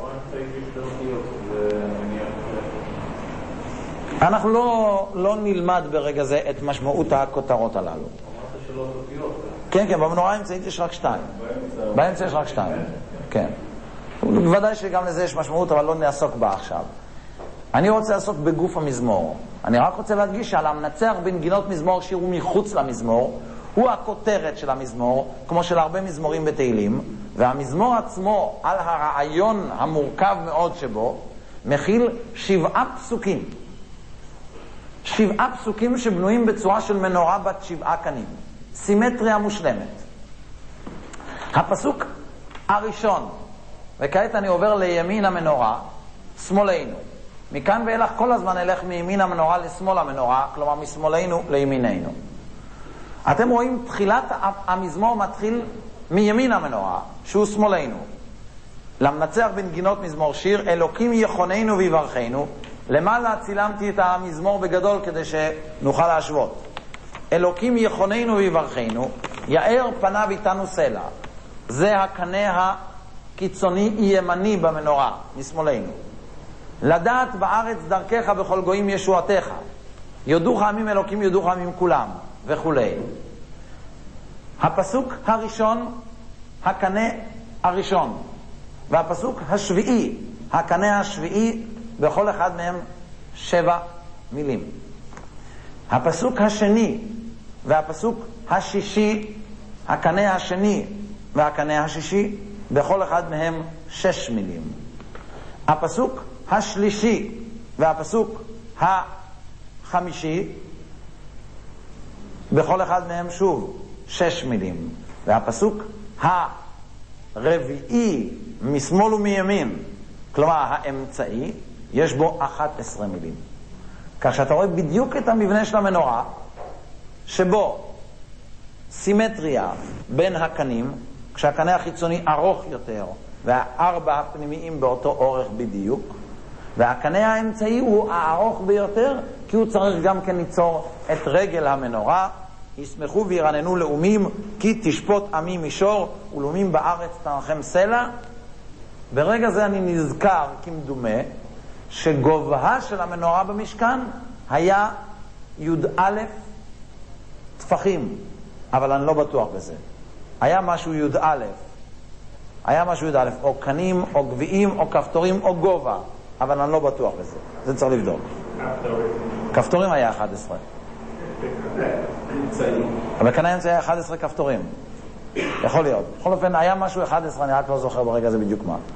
[SPEAKER 1] אנחנו לא, לא נלמד ברגע זה את משמעות הכותרות הללו.
[SPEAKER 2] אמרת שלוש אותיות.
[SPEAKER 1] כן, כן, במנורה האמצעית יש רק שתיים. באמצע יש רק שתיים. כן. בוודאי שגם לזה יש משמעות, אבל לא נעסוק בה עכשיו. אני רוצה לעסוק בגוף המזמור. אני רק רוצה להדגיש שעל המנצח בנגינות מזמור שיר הוא מחוץ למזמור, הוא הכותרת של המזמור, כמו של הרבה מזמורים בתהילים, והמזמור עצמו, על הרעיון המורכב מאוד שבו, מכיל שבעה פסוקים. שבעה פסוקים שבנויים בצורה של מנורה בת שבעה קנים. סימטריה מושלמת. הפסוק הראשון, וכעת אני עובר לימין המנורה, שמאלנו. מכאן ואילך כל הזמן נלך מימין המנורה לשמאל המנורה, כלומר משמאלנו לימיננו. אתם רואים, תחילת המזמור מתחיל מימין המנורה, שהוא שמאלנו. למנצח בנגינות מזמור שיר, אלוקים יכוננו ויברכנו. למעלה צילמתי את המזמור בגדול כדי שנוכל להשוות. אלוקים יכוננו ויברכנו, יאר פניו איתנו סלע. זה הקנה הקיצוני ימני במנורה, משמאלנו. לדעת בארץ דרכך בכל גויים ישועתך. יודוך עמים אלוקים, יודוך עמים כולם, וכו'. הפסוק הראשון, הקנה הראשון. והפסוק השביעי, הקנה השביעי, בכל אחד מהם שבע מילים. הפסוק השני והפסוק השישי, הקנה השני והקנה השישי, בכל אחד מהם שש מילים. הפסוק השלישי והפסוק החמישי, בכל אחד מהם שוב שש מילים. והפסוק הרביעי משמאל ומימין, כלומר האמצעי, יש בו אחת עשרה מילים. כך שאתה רואה בדיוק את המבנה של המנורה, שבו סימטריה בין הקנים, כשהקנה החיצוני ארוך יותר והארבע הפנימיים באותו אורך בדיוק, והקנה האמצעי הוא הארוך ביותר, כי הוא צריך גם כן ליצור את רגל המנורה. ישמחו וירננו לאומים, כי תשפוט עמי מישור, ולאומים בארץ תנחם סלע. ברגע זה אני נזכר כמדומה שגובהה של המנורה במשכן היה י"א טפחים, אבל אני לא בטוח בזה. היה משהו י"א, היה משהו י"א, או קנים, או גביעים, או כפתורים, או גובה, אבל אני לא בטוח בזה. זה צריך לבדוק. כפתורים היה אחת עשרה. אבל כאן האמצע היה אחד עשר כפתורים. יכול להיות. בכל אופן, היה משהו אחד עשר, אני רק לא זוכר ברגע הזה בדיוק מה.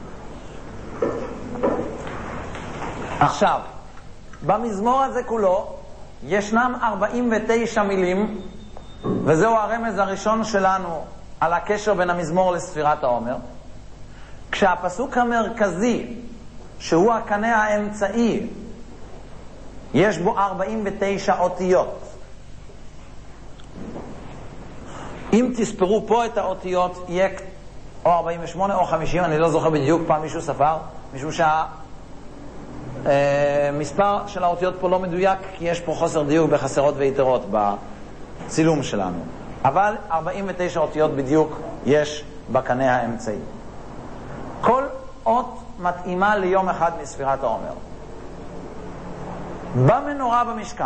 [SPEAKER 1] עכשיו, במזמור הזה כולו ישנם ארבעים ותשע מילים, וזהו הרמז הראשון שלנו על הקשר בין המזמור לספירת העומר. כשהפסוק המרכזי, שהוא הקנה האמצעי, יש בו ארבעים ותשע אותיות. אם תספרו פה את האותיות, יהיה או ארבעים ושמונה או חמישים, אני לא זוכר בדיוק, פעם מישהו ספר, משום שהמספר של האותיות פה לא מדויק, כי יש פה חוסר דיוק בחסרות ויתרות בצילום שלנו. אבל ארבעים ותשע אותיות בדיוק יש בקנה האמצעי. כל אות מתאימה ליום אחד מספירת העומר. במנורה במשכן,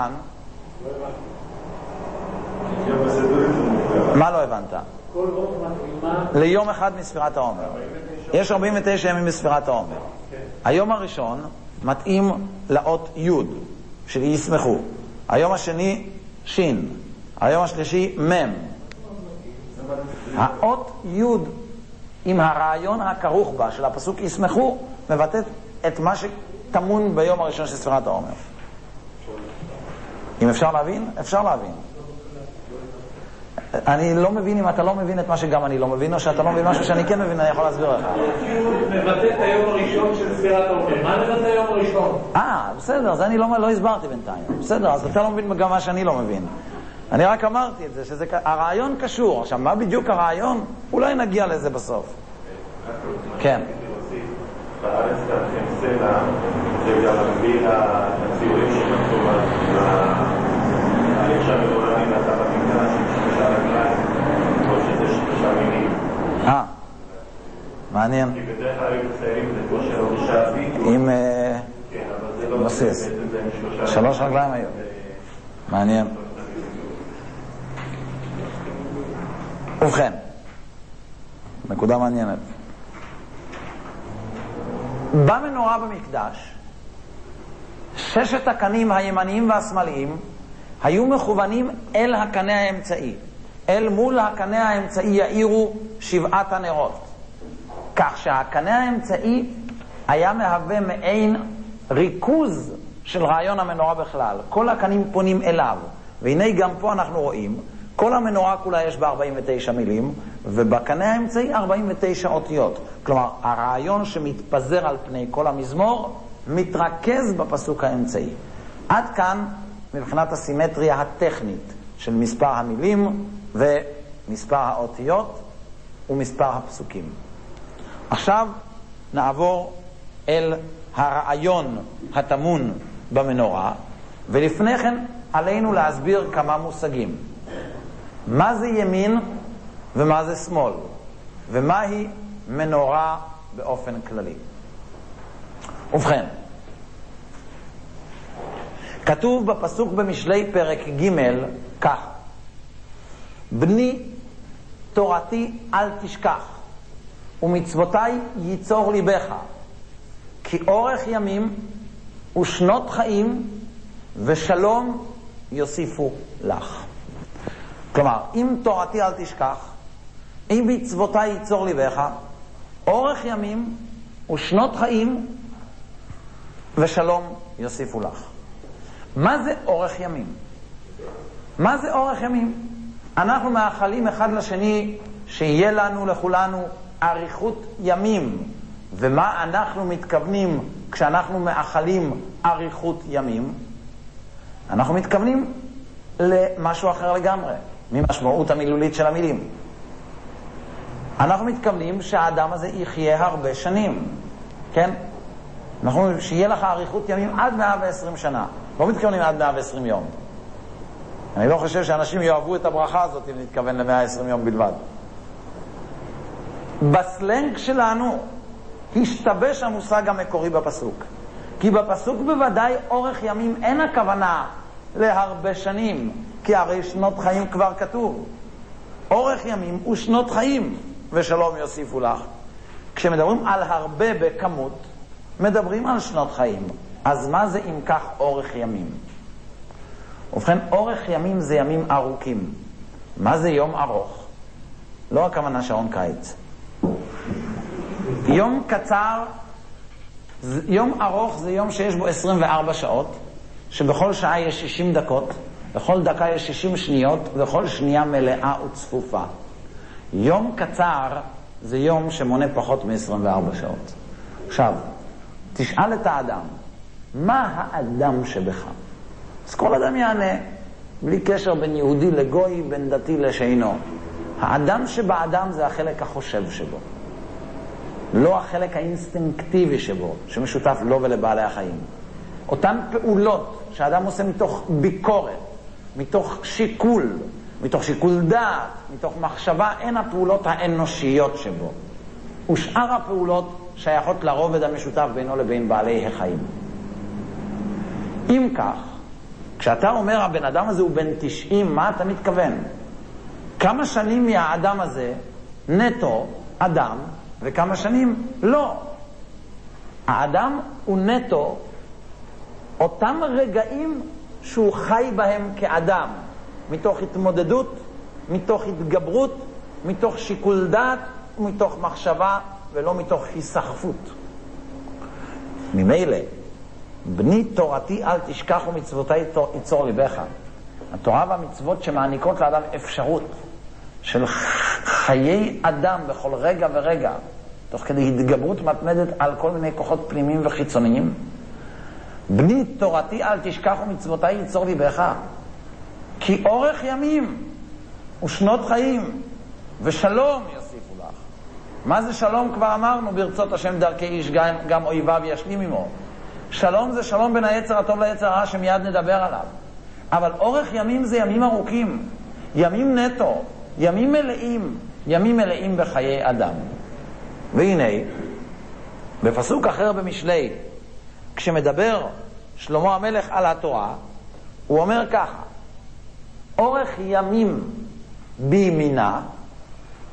[SPEAKER 1] מה לא הבנת?
[SPEAKER 2] כל אות מתאימה
[SPEAKER 1] ליום אחד מספירת העומר. יש ארבעים ותשע ימים בספירת העומר. היום הראשון מתאים לאות י' של ישמחו. היום השני שין. היום השלישי מם. האות י' עם הרעיון הכרוך בה של הפסוק ישמחו מבטאת את מה שטמון ביום הראשון של ספירת העומר. אם אפשר להבין? אפשר להבין. אני לא מבין אם אתה לא מבין את מה שגם אני לא מבין, או שאתה לא מבין משהו שאני כן מבין, אני יכול להסביר לך.
[SPEAKER 2] מבטא את היום הראשון של ספירת העומר. מה מבטא היום הראשון?
[SPEAKER 1] אה, בסדר, זה אני לא, לא הסברתי בינתיים. בסדר, אז אתה לא מבין גם מה שאני לא מבין. אני רק אמרתי את זה, שזה הרעיון קשור. עכשיו, מה בדיוק הרעיון? אולי נגיע לזה בסוף. כן.
[SPEAKER 3] בארץ תנחם סלע, זה גם מביא לציורים שמצאו ההליך שהמדורנים נעשה במקדש, שמשל רגליים, או שזה שלושה מינים.
[SPEAKER 1] אה, מעניין.
[SPEAKER 3] כי בדרך כלל היו מציירים את זה כמו של הורשה אבי.
[SPEAKER 1] עם
[SPEAKER 3] כן, אבל זה לא...
[SPEAKER 1] בסיס. שלוש רגליים היו. מעניין. ובכן, נקודה מעניינת. במנורה במקדש, ששת הקנים הימניים והשמאליים היו מכוונים אל הקנה האמצעי. אל מול הקנה האמצעי יאירו שבעת הנרות. כך שהקנה האמצעי היה מהווה מעין ריכוז של רעיון המנורה בכלל. כל הקנים פונים אליו. והנה גם פה אנחנו רואים, כל המנורה כולה יש בה ארבעים ותשע מילים, ובקנה האמצעי ארבעים ותשע אותיות. כלומר, הרעיון שמתפזר על פני כל המזמור מתרכז בפסוק האמצעי. עד כאן מבחינת הסימטריה הטכנית של מספר המילים ומספר האותיות ומספר הפסוקים. עכשיו נעבור אל הרעיון הטמון במנורה, ולפני כן עלינו להסביר כמה מושגים. מה זה ימין ומה זה שמאל, ומהי מנורה באופן כללי. ובכן, כתוב בפסוק במשלי פרק ג' כך: בני תורתי אל תשכח ומצוותיי ייצור ליבך, כי אורך ימים ושנות חיים ושלום יוסיפו לך. כלומר, אם תורתי אל תשכח, אם מצוותיי ייצור ליבך, אורך ימים ושנות חיים ושלום יוסיפו לך. מה זה אורך ימים? מה זה אורך ימים? אנחנו מאחלים אחד לשני שיהיה לנו לכולנו אריכות ימים. ומה אנחנו מתכוונים כשאנחנו מאחלים אריכות ימים? אנחנו מתכוונים למשהו אחר לגמרי ממשמעות המילולית של המילים. אנחנו מתכוונים שהאדם הזה יחיה הרבה שנים, כן? אנחנו שיהיה לך אריכות ימים עד מאה ועשרים שנה. לא מתכוונים עד מאה ועשרים יום. אני לא חושב שאנשים יאהבו את הברכה הזאת אם נתכוון ל-מאה ועשרים יום בלבד. בסלנג שלנו השתבש המושג המקורי בפסוק. כי בפסוק בוודאי אורך ימים אין הכוונה להרבה שנים, כי הרי שנות חיים כבר כתוב. אורך ימים ושנות חיים ושלום יוסיפו לך. כשמדברים על הרבה בכמות, מדברים על שנות חיים. אז מה זה אם כך אורך ימים? ובכן, אורך ימים זה ימים ארוכים. מה זה יום ארוך? לא הכוונה שעון קיץ. יום קצר, יום ארוך זה יום שיש בו עשרים וארבע שעות, שבכל שעה יש שישים דקות, בכל דקה יש שישים שניות, ובכל שנייה מלאה וצפופה. יום קצר זה יום שמונה פחות מ-עשרים וארבע שעות. עכשיו, תשאל את האדם, מה האדם שבך? אז כל אדם יענה, בלי קשר בין יהודי לגוי, בין דתי לשאינו. האדם שבאדם זה החלק החושב שבו, לא החלק האינסטינקטיבי שבו, שמשותף לו ולבעלי החיים. אותן פעולות שהאדם עושה מתוך ביקורת, מתוך שיקול, מתוך שיקול דעת, מתוך מחשבה, הן הפעולות האנושיות שבו. ושאר הפעולות שייכות לרובד המשותף בינו לבין בעלי החיים. אם כך, כשאתה אומר הבן אדם הזה הוא בן תשעים, מה אתה מתכוון? כמה שנים מהאדם הזה נטו אדם וכמה שנים לא. האדם הוא נטו אותם רגעים שהוא חי בהם כאדם, מתוך התמודדות, מתוך התגברות, מתוך שיקול דעת ומתוך מחשבה, ולא מתוך היסחפות. ממילא, בני תורתי אל תשכח ומצוותי ייצור ליבך. התורה והמצוות שמעניקות לאדם אפשרות של חיי אדם בכל רגע ורגע, תוך כדי התגברות מתמדת על כל מיני כוחות פנימיים וחיצוניים. בני תורתי אל תשכח ומצוותי ייצור ליבך, כי אורך ימים ושנות חיים ושלום יוסיפו לך. מה זה שלום? כבר אמרנו, ברצות השם דרכי איש גם, גם אויביו ישלים עמו. שלום זה שלום בין היצר הטוב ליצר הרע שמיד נדבר עליו. אבל אורך ימים זה ימים ארוכים, ימים נטו, ימים מלאים, ימים מלאים בחיי אדם. והנה, בפסוק אחר במשלי, כשמדבר שלמה המלך על התורה, הוא אומר ככה: אורך ימים בימינה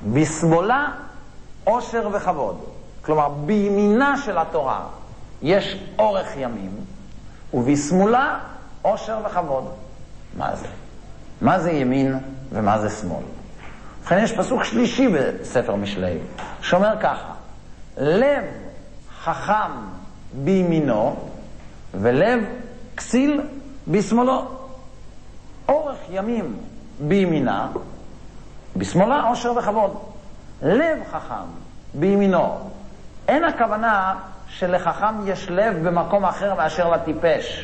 [SPEAKER 1] בשמאלה עושר וכבוד. כלומר, בימינה של התורה יש אורך ימים, ובשמאלה עושר וכבוד. מה זה? מה זה ימין ומה זה שמאל? ובכן יש פסוק שלישי בספר משלי, שאומר ככה: לב חכם בימינו ולב כסיל בשמאלו. אורך ימים בימינה, בשמאלה עושר וכבוד. לב חכם בימינו. אין הכוונה שלחכם יש לב במקום אחר מאשר לטיפש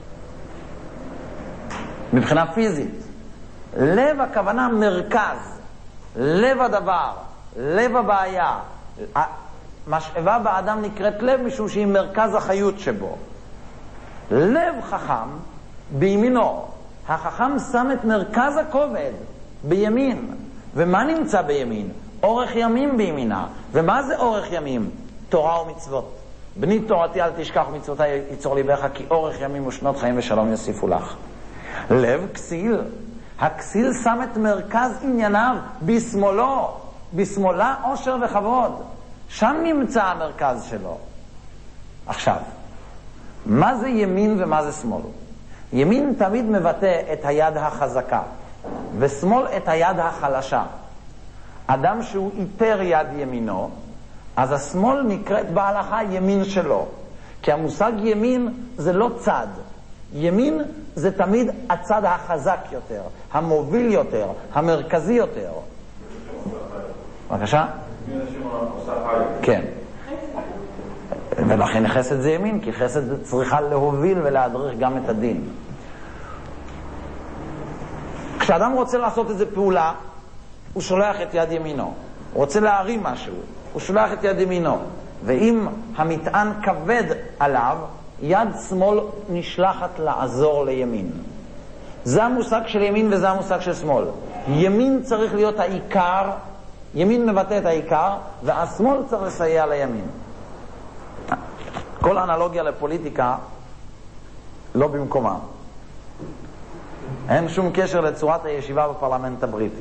[SPEAKER 1] מבחינה פיזית. לב הכוונה מרכז, לב הדבר, לב הבעיה. המשאבה באדם נקראת לב משום שהיא מרכז החיות שבו. לב חכם בימינו. החכם שם את מרכז הכובד בימין. ומה נמצא בימין? אורך ימים בימינה. ומה זה אורך ימים? תורה ומצוות. בני תורתי אל תשכח ומצוותי יצור ליבך, כי אורך ימים ושנות חיים ושלום יוסיפו לך. לב כסיל. הכסיל שם את מרכז ענייניו בשמאלו. בשמאלה עושר וכבוד. שם נמצא המרכז שלו. עכשיו, מה זה ימין ומה זה שמאל? ימין תמיד מבטא את היד החזקה, ושמאל את היד החלשה. אדם שהוא איתר יד ימינו, אז השמאל נקראת בהלכה ימין שלו. כי המושג ימין זה לא צד. ימין זה תמיד הצד החזק יותר, המוביל יותר, המרכזי יותר. בבקשה? כן. ולכן חסד זה ימין, כי חסד צריכה להוביל ולהדריך גם את הדין. כשאדם רוצה לעשות איזו פעולה, הוא שולח את יד ימינו. הוא רוצה להרים משהו, הוא שולח את יד ימינו. ואם המטען כבד עליו, יד שמאל נשלחת לעזור לימין. זה המושג של ימין וזה המושג של שמאל. ימין צריך להיות העיקר, ימין מבטא את העיקר, והשמאל צריך לסייע לימין. כל אנלוגיה לפוליטיקה לא במקומה. אין שום קשר לצורת הישיבה בפרלמנט הבריטי.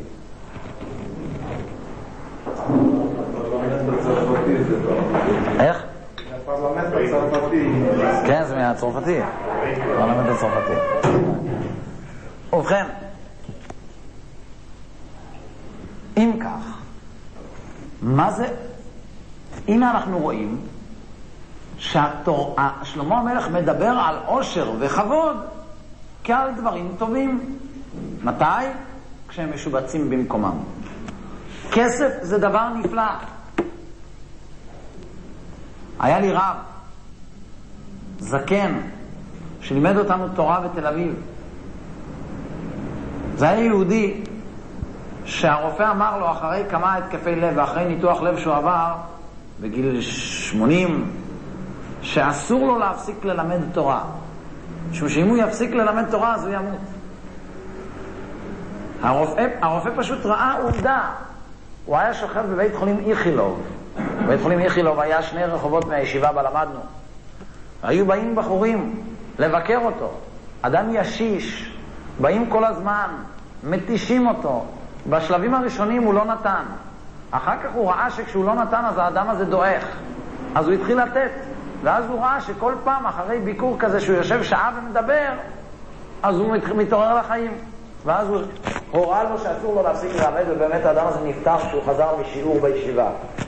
[SPEAKER 1] איך?
[SPEAKER 3] הפרלמנט הצרפתי.
[SPEAKER 1] כן, זה מהצרפתי. הפרלמנט הצרפתי. ובכן, אם כך, מה זה? הנה אנחנו רואים ששלמה המלך מדבר על עושר וכבוד כעל דברים טובים. מתי? כשהם משובצים במקומם. כסף זה דבר נפלא. היה לי רב זקן שלימד אותנו תורה בתל אביב. זה היה יהודי שהרופא אמר לו אחרי כמה התקפי לב ואחרי ניתוח לב שהוא עבר בגיל שמונים, שאסור לו להפסיק ללמד תורה, משום שאם הוא יפסיק ללמד תורה אז הוא ימות. הרופא, הרופא פשוט ראה עובדה. הוא היה שוכב בבית חולים איכילוב. בבית חולים איכילוב היה שני רחובות מהישיבה בה למדנו. היו באים בחורים לבקר אותו, אדם ישיש, באים כל הזמן, מתישים אותו. בשלבים הראשונים הוא לא נתן, אחר כך הוא ראה שכשהוא לא נתן אז האדם הזה דועך, אז הוא התחיל לתת. ואז הוא ראה שכל פעם אחרי ביקור כזה שהוא יושב שעה ומדבר, אז הוא מתעורר לחיים. ואז הוא הוראה לו שאסור לו להפסיק ללמד, ובאמת האדם הזה נפטר כשהוא חזר משיעור בישיבה.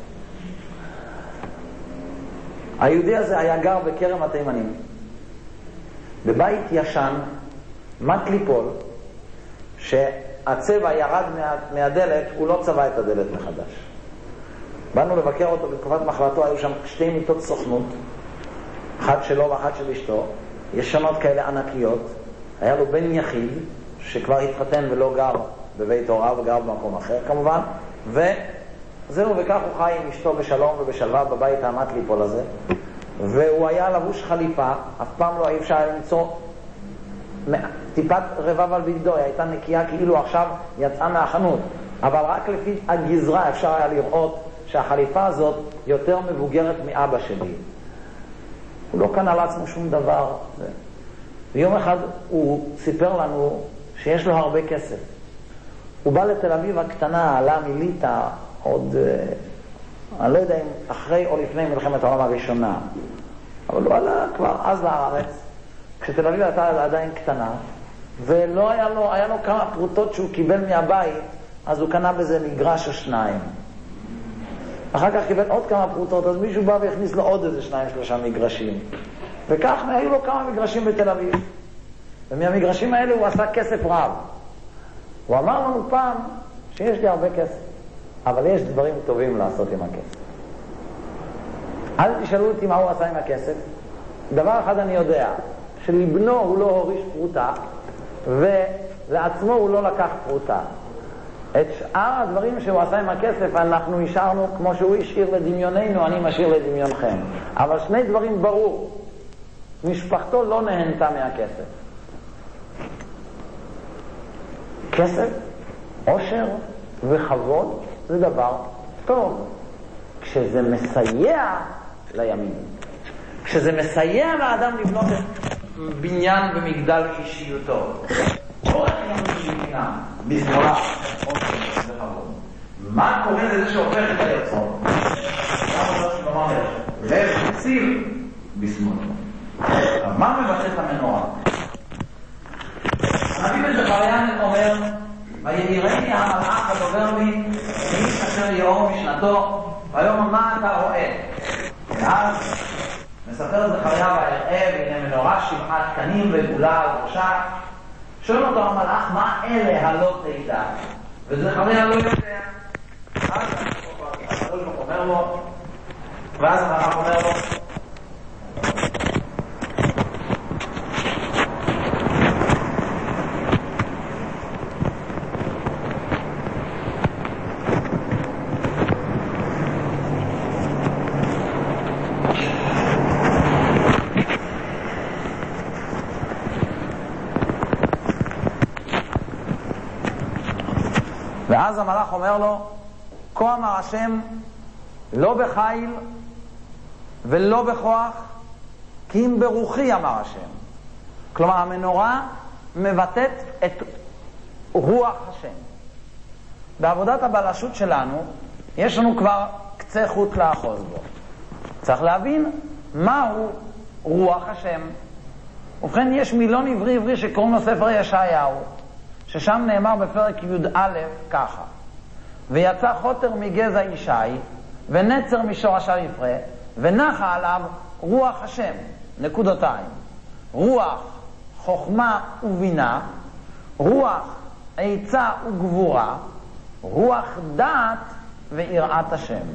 [SPEAKER 1] היהודי הזה היה גר בכרם התימנים, בבית ישן, מת ליפול, שהצבע ירד מה, מהדלת, הוא לא צבע את הדלת מחדש. באנו לבקר אותו בתקופת מחלתו, היו שם שתי מיטות סוכנות, אחת שלו ואחת של אשתו, ישנות כאלה ענקיות. היה לו בן יחיד שכבר התחתן ולא גר בבית הוריו, גר במקום אחר כמובן, וזהו, וכך הוא חי עם אשתו בשלום ובשלווה בבית האמת ליפול הזה. והוא היה לבוש חליפה, אף פעם לא אפשר למצוא טיפת רבב על בגדו, היא הייתה נקייה כאילו עכשיו יצאה מהחנות, אבל רק לפי הגזרה אפשר היה לראות שהחליפה הזאת יותר מבוגרת מאבא שלי. הוא לא קנה לעצמו שום דבר. ויום אחד הוא סיפר לנו שיש לו הרבה כסף. הוא בא לתל אביב הקטנה, עלה מליטה, עוד, אני לא יודע אם אחרי או לפני מלחמת העולם הראשונה, אבל הוא עלה כבר אז לארץ, כשתל אביב הייתה עדיין קטנה, ולא היה לו, היה לו כמה פרוטות שהוא קיבל מהבית, אז הוא קנה בזה מגרש או שניים. אחר כך קיבל עוד כמה פרוטות, אז מישהו בא והכניס לו עוד איזה שניים שלושה מגרשים. וכך היו לו כמה מגרשים בתל אביב. ומהמגרשים האלה הוא עשה כסף רב. הוא אמר לנו פעם שיש לי הרבה כסף, אבל יש דברים טובים לעשות עם הכסף. אל תשאלו אותי מה הוא עשה עם הכסף. דבר אחד אני יודע, שלבנו הוא לא הוריש פרוטה, ולעצמו הוא לא לקח פרוטה. את שאר הדברים שהוא עשה עם הכסף אנחנו השארנו כמו שהוא השאיר לדמיוננו, אני משאיר לדמיונכם. אבל שני דברים ברור, משפחתו לא נהנתה מהכסף. כסף, עושר וכבוד זה דבר טוב כשזה מסייע לימין, כשזה מסייע לאדם לבנות בניין במגדל אישיותו. אורך ימים של בינה בשמאלה, עושר וכבוד. מה קורה לזה שהופך את היוצרות? מה אומר שלמה המלך? לב ציל בשמאלו. מה מבטא את המנורה? הנביא בן זכריה אומר, ויראני המלאך הדובר לי, איש אשר יאור משנתו, ויאמר מה אתה רואה? ואז מספר זכריה ויראה, והנה מנורה שבעת קנים ועגולה על ראשה. שואל אותו המלאך, מה אלה הלא תדע? וזכריה לא יודע. אז הקדוש ברוך הוא אומר לו, ואז המלאך אומר לו, ואז המלאך אומר לו, כה אמר השם, לא בחיל ולא בכוח, כי אם ברוחי אמר השם. כלומר, המנורה מבטאת את רוח השם. בעבודת הבלשות שלנו, יש לנו כבר קצה חוט לאחוז בו. צריך להבין מהו רוח השם. ובכן, יש מילון עברי עברי שקוראים לו ספר ישעיהו, ששם נאמר בפרק י"א ככה, ויצא חוטר מגזע ישי ונצר משורשיו יפרה ונחה עליו רוח השם, נקודותיים, רוח חוכמה ובינה, רוח עצה וגבורה, רוח דעת ויראת השם.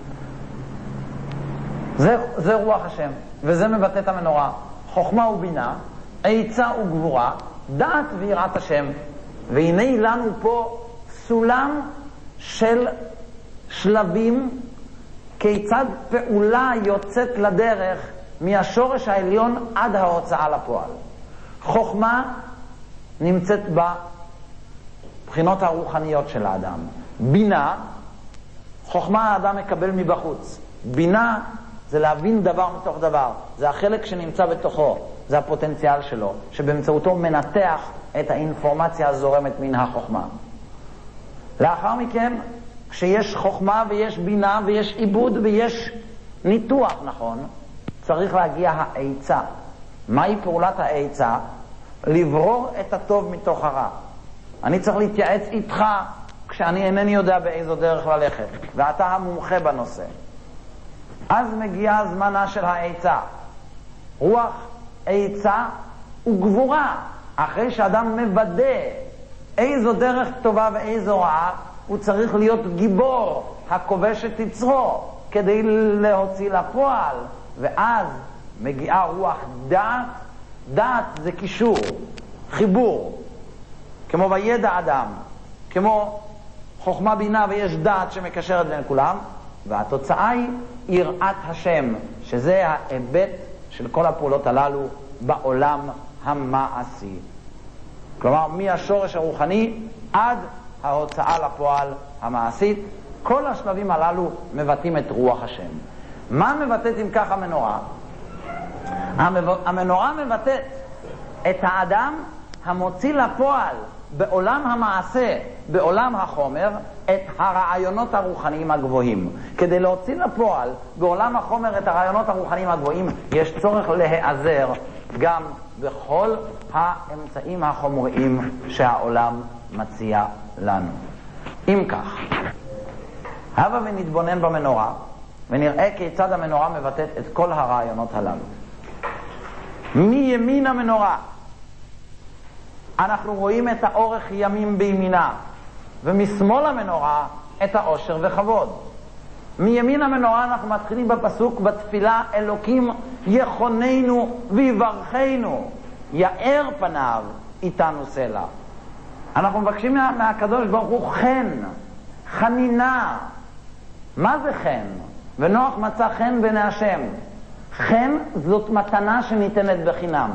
[SPEAKER 1] זה, זה רוח השם, וזה מבטא את המנורה. חוכמה ובינה, עצה וגבורה, דעת ויראת השם. והנה לנו פה סולם של שלבים כיצד פעולה יוצאת לדרך מהשורש העליון עד ההוצאה לפועל. חוכמה נמצאת בבחינות הרוחניות של האדם. בינה, חוכמה האדם מקבל מבחוץ. בינה זה להבין דבר מתוך דבר, זה החלק שנמצא בתוכו, זה הפוטנציאל שלו, שבאמצעותו מנתח את האינפורמציה הזורמת מן החוכמה. לאחר מכן, כשיש חוכמה ויש בינה ויש עיבוד ויש ניתוח נכון, צריך להגיע העצה. מהי פעולת העצה? לברור את הטוב מתוך הרע. אני צריך להתייעץ איתך כשאני אינני יודע באיזו דרך ללכת, ואתה המומחה בנושא. אז מגיעה זמנה של העצה. רוח עצה וגבורה. אחרי שאדם מוודא איזו דרך טובה ואיזו רעה, הוא צריך להיות גיבור הכובש את יצרו כדי להוציא לפועל. ואז מגיעה רוח דעת. דעת זה קישור, חיבור, כמו בידע אדם, כמו חוכמה בינה ויש דעת שמקשרת בין כולם. והתוצאה היא יראת השם, שזה ההיבט של כל הפעולות הללו בעולם המעשי. כלומר, מהשורש הרוחני עד ההוצאה לפועל המעשית, כל השלבים הללו מבטאים את רוח השם. מה מבטאת אם כך המנורה? המנורה מבטאת את האדם המוציא לפועל בעולם המעשה, בעולם החומר, את הרעיונות הרוחניים הגבוהים. כדי להוציא לפועל בעולם החומר את הרעיונות הרוחניים הגבוהים, יש צורך להיעזר גם בכל האמצעים החומריים שהעולם מציע לנו. אם כך, הבה ונתבונן במנורה, ונראה כיצד המנורה מבטאת את כל הרעיונות הללו. מימין המנורה אנחנו רואים את האורך ימים בימינה, ומשמאל המנורה את העושר וכבוד. מימין המנורה אנחנו מתחילים בפסוק בתפילה, אלוקים יכוננו ויברכנו, יאר פניו איתנו סלע. אנחנו מבקשים מה, מהקדוש ברוך הוא חן, חנינה. מה זה חן? ונוח מצא חן בעיני השם. חן זאת מתנה שניתנת בחינם.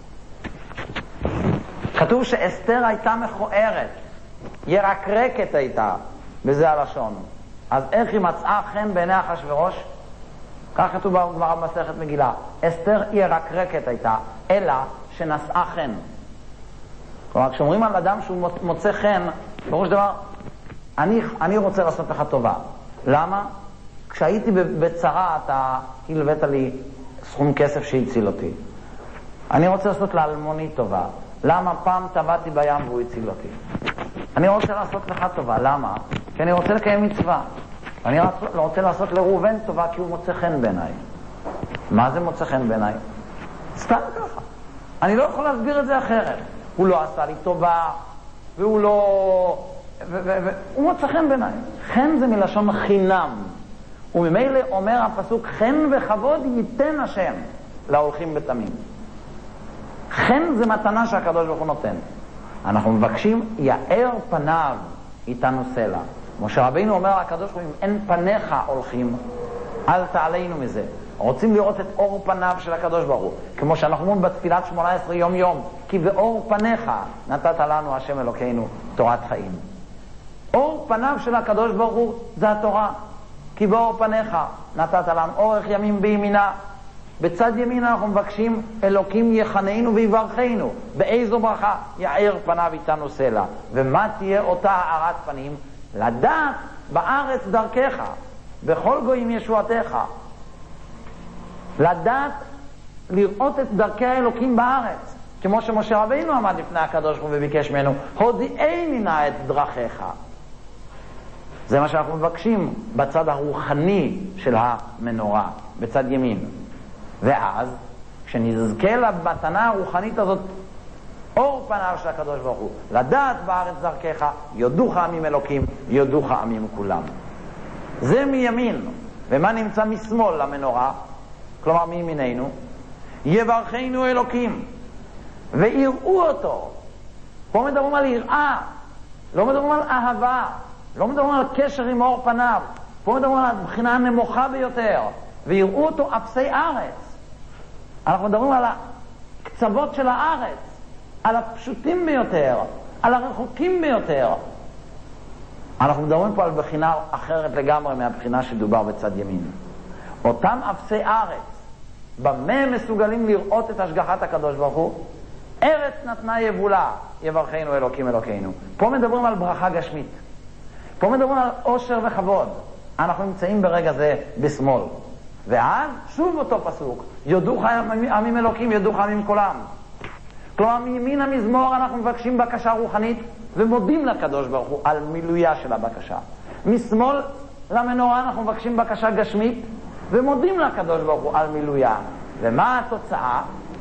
[SPEAKER 1] כתוב שאסתר הייתה מכוערת, ירקרקת הייתה, בזה הלשון. אז איך היא מצאה חן בעיני אחשוורוש? כך כתוב בגמרא במסכת מגילה. אסתר ירקרקת הייתה, אלא שנשאה חן. כלומר, כשאומרים על אדם שהוא מוצא חן, בראש דבר, אני, אני רוצה לעשות לך טובה. למה? כשהייתי בצרה אתה הלווית לי סכום כסף שהציל אותי. אני רוצה לעשות לאלמוני טובה. למה? פעם טבעתי בים והוא הציל אותי. אני רוצה לעשות לך טובה. למה? כי אני רוצה לקיים מצווה. אני רוצה לעשות לראובן טובה כי הוא מוצא חן בעיניי. מה זה מוצא חן בעיניי? סתם ככה. אני לא יכול להסביר את זה אחרת. הוא לא עשה לי טובה, והוא לא... ו- ו- ו- הוא מוצא חן בעיניי. חן זה מלשון חינם. וממילא אומר הפסוק, חן וכבוד ייתן השם להולכים בתמים. חן זה מתנה שהקדוש ברוך הוא נותן. אנחנו מבקשים, יאר פניו איתנו סלע. משה רבינו אומר הקדוש ברוך הוא, אם אין פניך הולכים, אל תעלינו מזה. רוצים לראות את אור פניו של הקדוש ברוך הוא, כמו שאנחנו אומרים בתפילת שמונה עשרה יום יום, כי באור פניך נתת לנו השם אלוקינו תורת חיים. אור פניו של הקדוש ברוך הוא זה התורה, כי באור פניך נתת לנו אורך ימים בימינה. בצד ימין אנחנו מבקשים, אלוקים יחננו ויברכנו. באיזו ברכה? יאר פניו איתנו סלע. ומה תהיה אותה הארת פנים? לדעת בארץ דרכך, בכל גויים ישועתך. לדעת לראות את דרכי האלוקים בארץ, כמו שמשה רבינו עמד לפני הקדוש ברוך הוא וביקש ממנו, הודיעני נא את דרכיך. זה מה שאנחנו מבקשים בצד הרוחני של המנורה, בצד ימין. ואז כשנזכה למתנה הרוחנית הזאת, אור פניו של הקדוש ברוך הוא, לדעת בארץ דרכך, יודוך עמים אלוקים, יודוך עמים כולם. זה מימין. ומה נמצא משמאל למנורה? כלומר מימיננו, יברכנו אלוקים ויראו אותו. פה מדברים על יראה, לא מדברים על אהבה, לא מדברים על קשר עם אור פניו. פה מדברים על הבחינה הנמוכה ביותר, ויראו אותו אפסי ארץ. אנחנו מדברים על הקצוות של הארץ, על הפשוטים ביותר, על הרחוקים ביותר. אנחנו מדברים פה על בחינה אחרת לגמרי מהבחינה שדובר בצד ימין. אותם אפסי ארץ, במה מסוגלים לראות את השגחת הקדוש ברוך הוא? ארץ נתנה יבולה, יברכנו אלוקים אלוקינו. פה מדברים על ברכה גשמית. פה מדברים על עושר וכבוד. אנחנו נמצאים ברגע זה בשמאל. ואז שוב אותו פסוק, יודוך עמים אלוקים, יודוך עמים כולם. כלומר, מימין המזמור אנחנו מבקשים בקשה רוחנית ומודים לקדוש ברוך הוא על מילויה של הבקשה. משמאל למנורה אנחנו מבקשים בקשה גשמית ומודים לקדוש ברוך הוא על מילויה. ומה התוצאה?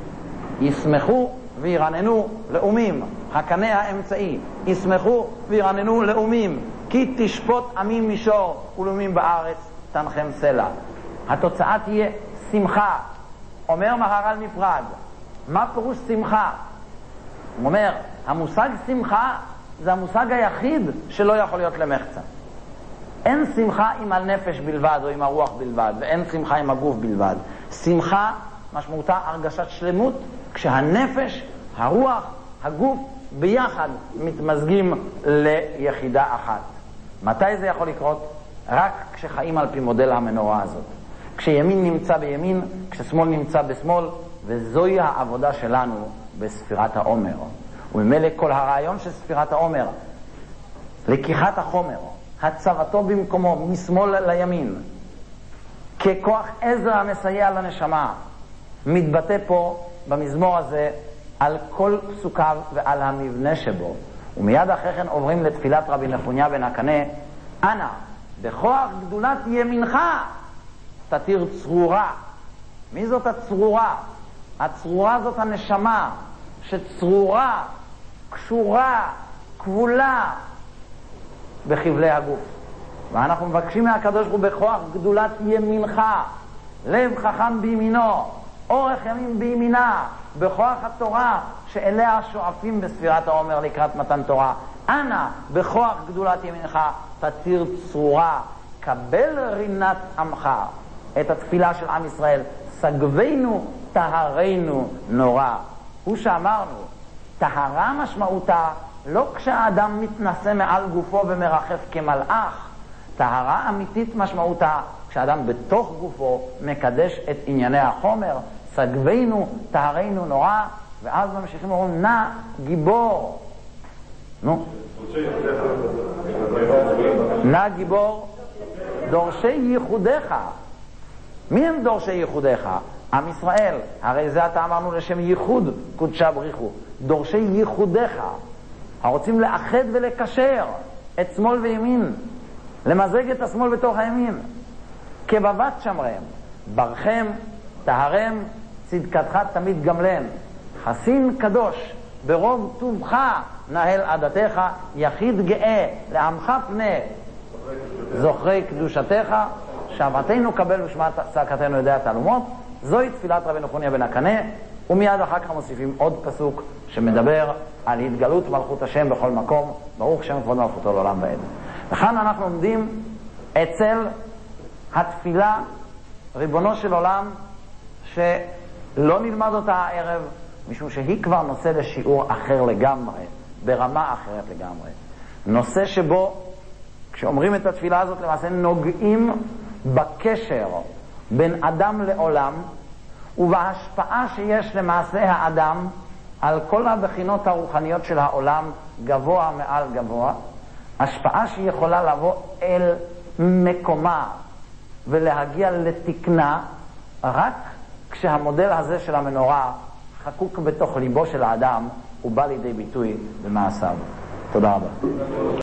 [SPEAKER 1] ישמחו וירננו לאומים. הקנה האמצעי, ישמחו וירננו לאומים, כי תשפוט עמים מישור ולאומים בארץ תנחם סלע. התוצאה תהיה שמחה. אומר מהר"ל מפראג, מה פירוש שמחה? הוא אומר, המושג שמחה זה המושג היחיד שלא יכול להיות למחצה. אין שמחה עם הנפש בלבד או עם הרוח בלבד, ואין שמחה עם הגוף בלבד. שמחה משמעותה הרגשת שלמות, כשהנפש, הרוח, הגוף ביחד מתמזגים ליחידה אחת. מתי זה יכול לקרות? רק כשחיים על פי מודל המנורה הזאת. כשימין נמצא בימין, כששמאל נמצא בשמאל, וזוהי העבודה שלנו בספירת העומר.
[SPEAKER 4] וממילא כל הרעיון של ספירת העומר, לקיחת החומר, הצבתו במקומו משמאל לימין, ככוח עזר המסייע לנשמה, מתבטא פה במזמור הזה על כל פסוקיו ועל המבנה שבו. ומיד אחרי כן עוברים לתפילת רבי נחוניה בן הקנה, אנא בכוח גדולת ימינך תתיר צרורה. מי זאת הצרורה? הצרורה זאת הנשמה שצרורה, קשורה, כבולה בחבלי הגוף. ואנחנו מבקשים מהקדוש ברוך הוא בכוח גדולת ימינך, לב חכם בימינו, אורך ימים בימינה, בכוח התורה שאליה שואפים בספירת העומר לקראת מתן תורה. אנא בכוח גדולת ימינך תתיר צרורה, קבל רינת עמך. את התפילה של עם ישראל, סגבנו טהרנו נורא. הוא שאמרנו, טהרה משמעותה לא כשהאדם מתנשא מעל גופו ומרחף כמלאך. טהרה אמיתית משמעותה כשאדם בתוך גופו מקדש את ענייני החומר, סגבנו טהרנו נורא. ואז ממשיכים ואומרים, נא גיבור. נו, נא גיבור דורשי ייחודיך. מי הם דורשי ייחודיך? עם ישראל. הרי זה אתה אמרנו לשם ייחוד קודשה בריחו. דורשי ייחודיך, הרוצים לאחד ולקשר את שמאל וימין, למזג את השמאל בתוך הימין. כבבת שמרם, ברכם, טהרם, צדקתך תמיד גמלם. חסין קדוש, ברוב טובך נהל עדתך, יחיד גאה לעמך פנה, זוכרי קדושתך, שבתנו קבל ושמעת צעקתנו ידי התעלומות. זוהי תפילת רבי נחוניה בן הקנה. ומיד אחר כך מוסיפים עוד פסוק שמדבר על התגלות מלכות השם בכל מקום, ברוך שם כבוד מלכותו לעולם ועד. וכאן אנחנו עומדים אצל התפילה ריבונו של עולם, שלא נלמד אותה הערב, משום שהיא כבר נושא לשיעור אחר לגמרי, ברמה אחרת לגמרי. נושא שבו כשאומרים את התפילה הזאת למעשה נוגעים בקשר בין אדם לעולם ובהשפעה שיש למעשה האדם על כל הבחינות הרוחניות של העולם, גבוה מעל גבוה, השפעה שיכולה לבוא אל מקומה ולהגיע לתקנה רק כשהמודל הזה של המנורה חקוק בתוך ליבו של האדם ובא לידי ביטוי במעשיו. תודה רבה.